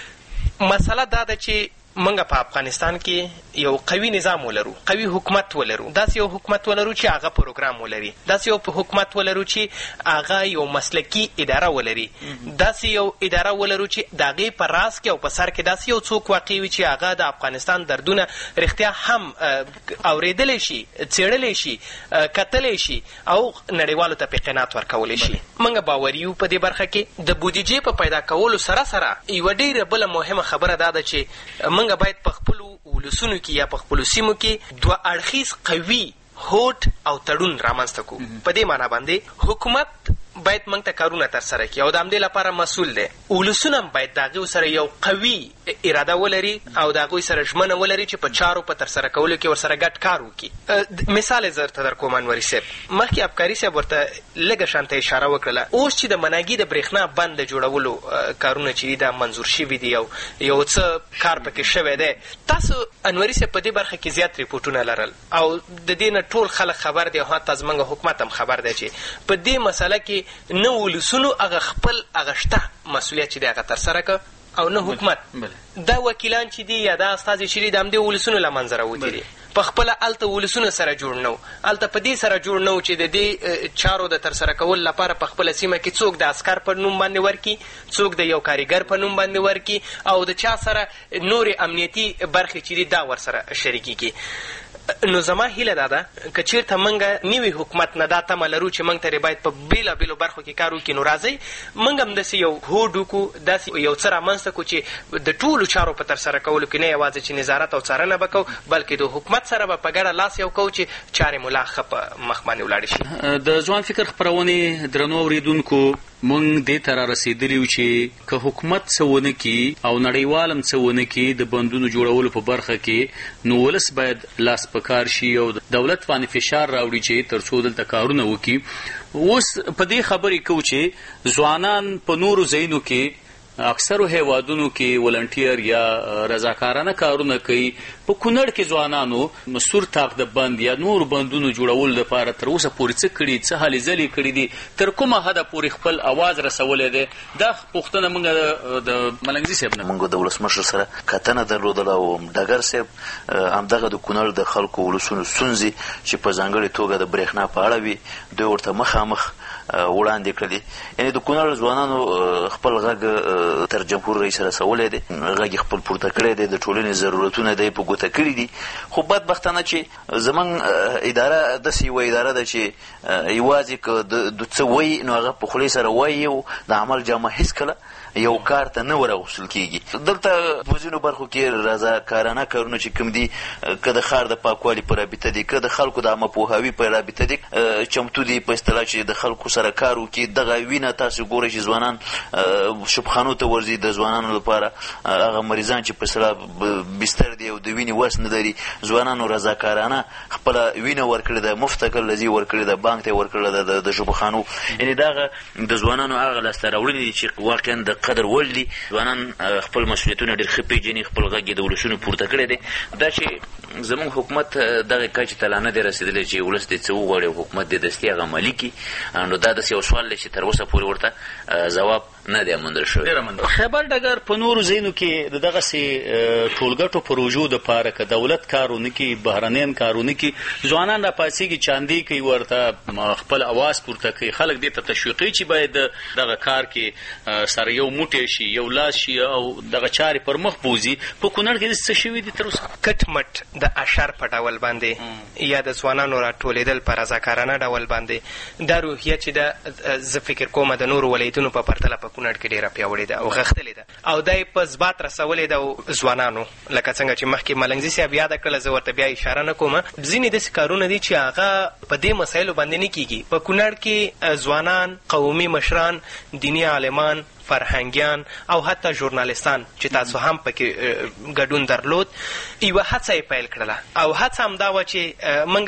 S20: مسله دا ده چې منګه په افغانستان کې یو قوي نظام ولرو، قوي حکومت ولرو، داسې یو حکومت ولرو چې هغه پروګرام ولري، داسې یو حکومت ولرو چې هغه یو مسلکي اداره ولري، داسې یو اداره ولرو چې د هغې په راس کې او په سر کې داسې یو څوک واقع وي چې هغه د افغانستان دردونه رښتیا هم اورېدلی شي، څېړلی شي، کتلی شي او نړیوالو ته پې قناعت ورکولی شي. موږ باوري یو په دې برخه کې. د بودیجې په پیدا کولو سره سره یوه ډېره بله مهمه خبره دا ده چې موږ باید په خپلو ولسونو کې یا په خپلو سیمو کې دوه اړخیز قوي هوډ او تړون رامنځته کړو. په دې معنا باندې حکومت باید موږ ته کارونه ترسره کړي او د همدې لپاره مسؤل دی. ولسونه هم باید د هغوی سره یو قوي اراده ولري او د هغوی سره ژمنه ولري چې په چارو په ترسره کولو کې ورسره ګډ کار وکړي. مثال یې زه درته در کوم انوري صاحب، مخکې ابکاري صاحب ورته لږه شانته اشاره وکړله. اوس چې د مناګي د برېښنا بند د جوړولو کارونه چې دي دا منظور شوي دي او یو څه کار پکې شوی دی، تاسو انوري صاحب په دې برخه کې زیات ریپورټونه لرل او د دې نه ټول خلک خبر دی او حتی زموږ حکومت هم خبر دی چې په دې مسله کې نه ولسونو هغه خپل هغه شته مسؤلیت چې دی هغه ترسره که او نه حکومت. دا وکیلان چې دي یا دا استازي چې دي د همدې ولسونو له منځه راوتي دي. په خپله هلته ولسونه سره جوړ نه و، هلته په دې سره جوړ نه و چې د دې چارو د ترسره کولو لپاره په خپله سیمه کې څوک د عسکر په نوم باندې ورکړي، څوک د یو کاریګر په نوم باندې ورکړي او د چا سره نورې امنیتي برخې چې دي دا ورسره شریکې کړي. نو زما هیله دا ده که چېرته موږ نوي حکومت نه دا تمه لرو چې موږ ته باید په بېلابېلو برخو کې کار وکړي، نو راځئ موږ هم داسې یو هوډ وکړو، داسې یو څه رامنځته کړو چې د ټولو چارو په ترسره کولو کې نه یوازې چې نظارت او څارنه به کوو بلکې د حکومت سره به په ګډه لاس یو کوو چې چارې مو لا ښه په مخ باندې ولاړې شي.
S19: د ځوان فکر خپرونې درنو اورېدونکو، مونږ دې ته را رسېدلي یو چې که حکومت څه ونه کړي او نړیوال هم څه ونه کړي د بندونو جوړولو په برخه کې، نو ولس باید لاس په کار شي او دولت باندې فشار راوړي چې تر څو دلته کارونه وکړي. اوس په دې خبرې کوو چې ځوانان په نورو ځایونو کې اکثرو هیوادونو کې ولنټیر یا رضاکارانه کارونه کوي. په کونړ کې ځوانانو مسور طاق د بند یا نور بندونو جوړولو لپاره تر اوسه پورې څه کړي، څه هلې ځلې کړي دي، تر کومه حده پورې خپل اواز رسولی دی؟ دا پوښتنه موږ د ملنګزي صاحب نه
S21: موږ د ولسمشر سره کتنه درلودله او ډګر صاحب همدغه د کونړ د خلکو ولسونو ستونزې چې په ځانګړې توګه د برېښنا په اړه وي دوی ورته مخامخ وړاندې کړلې. یعنې د کونړ ځوانانو خپل غږ تر جمهور رئیس رسولی دی، غږ خپل پورته کړی دی، د ټولنې ضرورتونه دی په ګوته کړي دي. خو بدبختانه چې زموږ اداره داسې یوه اداره ده چې یوازې که د څه وایي نو هغه په خولې سره وایي او د عمل جامه هېڅکله یو کار ته نه ورغوښتل کېږي. دلته په ځینو برخو کې رضاکارانه کارونه چې کوم دي، که د ښار د پاکوالي په رابطه دي، که د خلکو د عامه پوهاوي په رابطه دي، چمتو دي په اصطلاح چې د خلکو سره کار وکړي. دغه وینه تاسو ګورئ چې ځوانان شپخانو ته ورځي، د ځوانانو لپاره هغه مریضان چې په اصطلاح بستر دي او د وینې وس نه لري، ځوانانو رضاکارانه خپله وینه ورکړې ده، مفته کلزي ورکړې ده، بانک ته یې ورکړې ده د شپخانو. یعنې دغه د ځوانانو هغه لاسته راوړنې دي چې واقعا د قدر وړ دي. ځوانان خپل مسؤلیتونه ډېر ښه پېژني، خپل غږ یې د ولسونو پورته کړی دی. دا چې زموږ حکومت دغه کچې ته لا نه دی رسېدلی چې ولس دې څه وغواړي او حکومت دې دستي هغه عملي کړي، نو دا داسې یو سوال دی چې تر اوسه پورې ورته ځواب نه دی موندل شوی.
S19: خیبر ډګر په نورو ځایونو کې د دغسې ټولګټو پروژو دپاره که دولت کار ونه کړي، بهرنیان کار ونه کړي، ځوانان راپاڅېږي، چاندې کوي، ورته خپل اواز پورته کوي، خلک دې ته تشویقوي چې باید دغه کار کې سره یو موټی شي، یو لاس شي او دغه چارې پر مخ بوځي. په کونړ کې څه شوي دي تر اوسه؟
S20: کټ مټ د اشر په ډول باندې یا د ځوانانو راټولېدل په رضاکارانه ډول باندې دا روحیه چې ده، زه فکر کوم د نورو ولایتونو په پرتله په کونړ کې ډېره پیاوړې ده او غښتلې ده، او دا یې په ثبات رسولې ده ځوانانو. لکه څنګه چې مخکې ملنګزي صاحب یاده کړله، زه ورته بیا اشاره نه کوم. ځینې داسې کارونه دي چې هغه په دې مسایلو باندې نه کېږي. په کونړ کې ځوانان، قومي مشران، دیني عالمان، فرهنګیان او حتی ژورنالستان چې تاسو هم پکې ګډون درلود، یوه هڅه یې پیل کړله او هڅه هم دا وه چې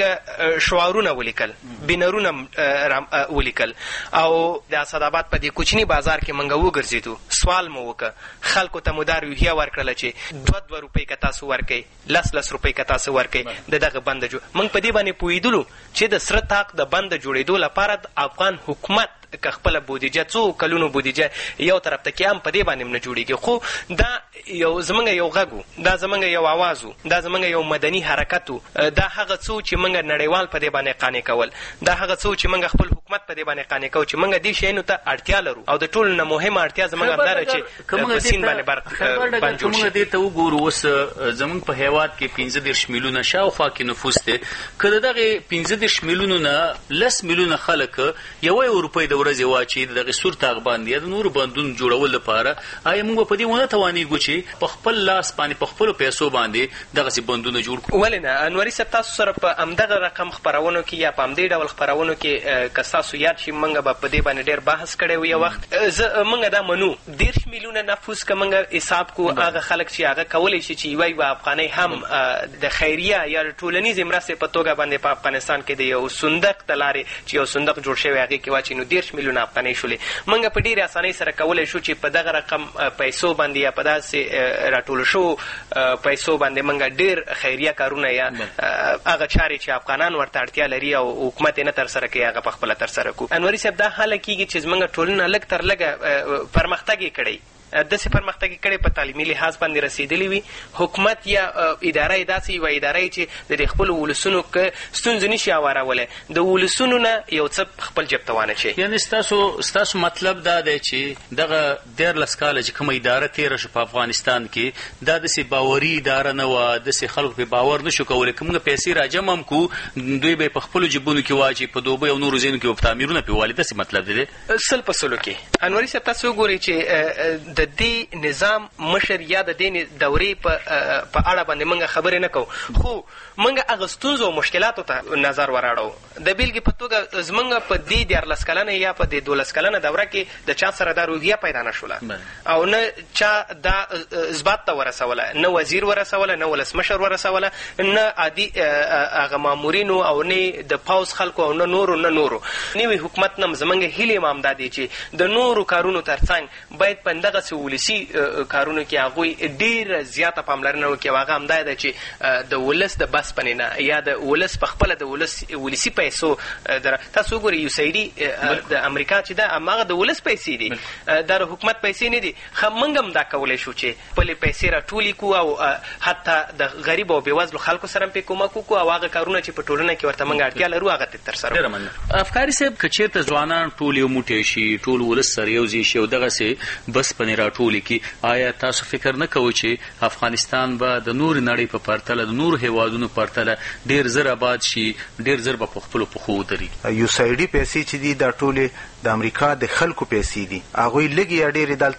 S20: موږ شعارونه ولیکل، بینرونه ولیکل او د اسداباد په دې کوچني بازار کې موږ وګرځېدو، سوال مو وکړه، خلکو ته مو دا روحیه ورکړله چې دوه دوه روپۍ که تاسو ورکئ، لس لس روپۍ که تاسو ورکئ، د دغه بند جو موږ په دې باندې پوهېدلو چې د سره طاق د بند جوړېدو لپاره د افغان حکومت که خپله بودیجه څو کلونو بودیجه یو طرف ته کې هم په دې باندې هم نه جوړېږي، خو دا یو زمونږ یو غږ و، دا زمونږ یو آواز و، دا زمونږ یو مدني حرکت و، دا هغه څه چې موږ نړیوال په دې باندې قانع کول، دا هغه څه چې موږ خپل حکومت په دې باندې قانع کوو چې موږ دې شیانو ته اړتیا لرو او د ټولو نه مهمه اړتیا زموږ همدا ده چې په سیند باندې برق باندې جوړ شي.
S19: موږ دې ته وګورو، اوس زموږ په هېواد کې پنځه دېرش میلیونه شاوخوا کې نفوس دی. که د دغې پنځه دېرش میلیونو نه لس میلیونه خلک یوه یو روپۍ د ورځې واچي دغه سور طاق باندې یا د نورو بندونو جوړول لپاره، آیا موږ په دې ونه توانېږو چې په خپل لاس باندې په خپلو پیسو باندې دغسې بندونه جوړ کړو؟
S20: ولې نه؟ انوري صاحب، تاسو سره په همدغه رقم خپرونو کې یا په همدې ډول خپرونو کې که ستاسو یاد شي، موږ به په دې باندې ډېر بحث کړی و یو وخت. موږ دا منو دېرش میلیونه نفوس که موږ حساب کو، هغه خلک چې هغه کولی شي چې یوه یوه افغانۍ هم د خیریه یا ټولنیزې مرستې په توګه باندې په افغانستان کې د یو صندوق د لارې چې یو صندوق جوړ شوی هغې کې واچي، نو دېرش میلیونه افغانۍ شولې. موږ په ډېرې اسانۍ سره کولی شو چې په دغه رقم پیسو باندې یا په داسې راټولو شوو پیسو باندې موږ ډېر خیریه کارونه یا هغه چارې چې افغانان ورته اړتیا لري او حکومت یې نه ترسره کوي هغه پخپله ترسره کړو. انوري صاحب، دا هله کېږي چې زموږ ټولنه لږ تر لږه پرمختګ یې کړی، داسې پرمختګ یې کړی، په تعلیمي لحاظ باندې رسېدلی وي. حکومت یا اداره یې داسې یوه اداره یې چې د دې خپلو ولسونو که ستونزې نشي هوارولی، د ولسونو نه یو څه خپل جب ته وانچوي.
S19: یعنې ستاسو ستاسو مطلب دا دی چې دغه دیارلس کاله چې کومه اداره تېره شوه په افغانستان کې، دا داسې باوري اداره نه وه، داسې خلکو پرې باور نه شو کولی. که موږ پیسې راجمع هم کړو، دوی به یې په خپلو جیبونو کې واچي، په دوبۍ او نورو ځایونو کې به په تعمیرونه پرې والي. داسې مطلب دی دی
S20: سل په سلو کې. انوري صاحب، تاسو وګورئ چې د دې نظام مشر یا د دې دورې په اړه باندې موږ خبرې نه کوو، خو موږ هغه ستونزو او مشکلاتو ته نظر وراړو. د بیلګې په توګه زموږ په دې دیارلس کلنه یا په دې دولس کلنه دوره کې د چا سره دا روحیه پیدا نه شوله او نه چا دا اثبات ته ورسوله، نه وزیر ورسوله، نه ولسمشر ورسوله، نه عادي هغه مامورینو او نه د پوځ خلکو او نه نورو نه نورو نوي حکومت نه. زموږ هیلې هم همدا دی چې د نورو کارونو ترڅنګ باید په دغسې ولسي کارونو کې هغوی ډېره زیاته پاملرنه وکړي او هغه همدا ده چې د ولس د بس پنې نه یا د ولس په خپله د ولس ولسي پیسو در تاسو وګورئ یو سایډي د امریکا چې ده هماغه د ولس پیسې دي، دا د حکومت پیسې نه دي. ښه موږ هم دا کولی شو چې خپلې پیسې راټولې کړو او حتی د غریب او بېوزلو خلکو سره هم پرې کومک وکړو او هغه کارونه چې په ټولنه کې ورته موږ اړتیا لرو هغه ته ترسره کړو.
S19: افکاري صاحب، که چېرته ځوانان ټول یو موټی شي، ټول ولس سره یو ځای شي او دغسې بس پنې راټولې کړي، آیا تاسو فکر نه کوئ چې افغانستان به د نورې نړۍ په پرتله د نورو هېوادونو پرتله ډېر زر آباد شي، ډېر زر به په خپلو پښو ودرېږي؟
S10: یو سایډي پیسې چې دي دا ټولې د امریکا د خلکو پیسې دي، هغوی لږې یا ډېرې دلته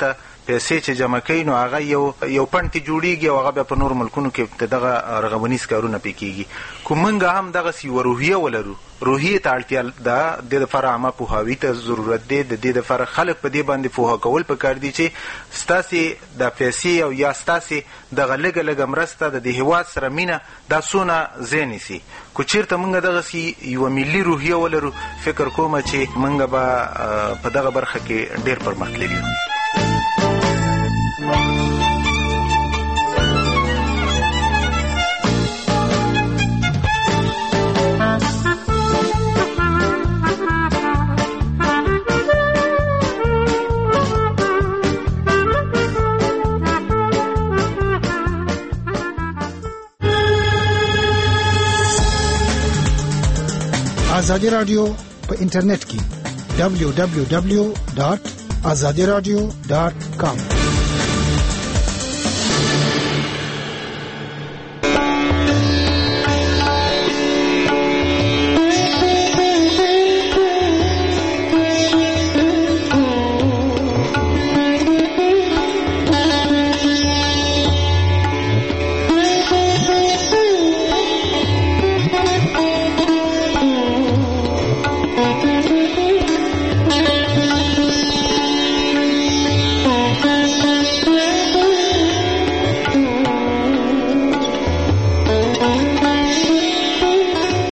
S10: پیسې چې جمع کوي نو هغه یو یو پند کې جوړیږي او هغه په نور ملکونو کې دغه رغونیز کارونه پکېږي. کوم منګه هم دغه سی وروحیه ولرو، روحیه ته اړتیا ده، د لپاره عامه پوهاوي ته ضرورت دی، د دې لپاره خلک په دې باندې پوهه کول پکار دي چې ستاسې د پیسې او یا ستاسې دغه لږه لږه مرسته د دې هېواد سره مینه دا څونه ځای نیسي. کو چېرته موږ دغسې یوه ملي روحیه ولرو، فکر کومه چې موږ به په دغه برخه کې ډېر پرمختللي یو.
S3: آزادی رادیو په انټرنیټ کې دبلیو دبلیو دبلیو ډاټ آزادی رادیو ډاټ کام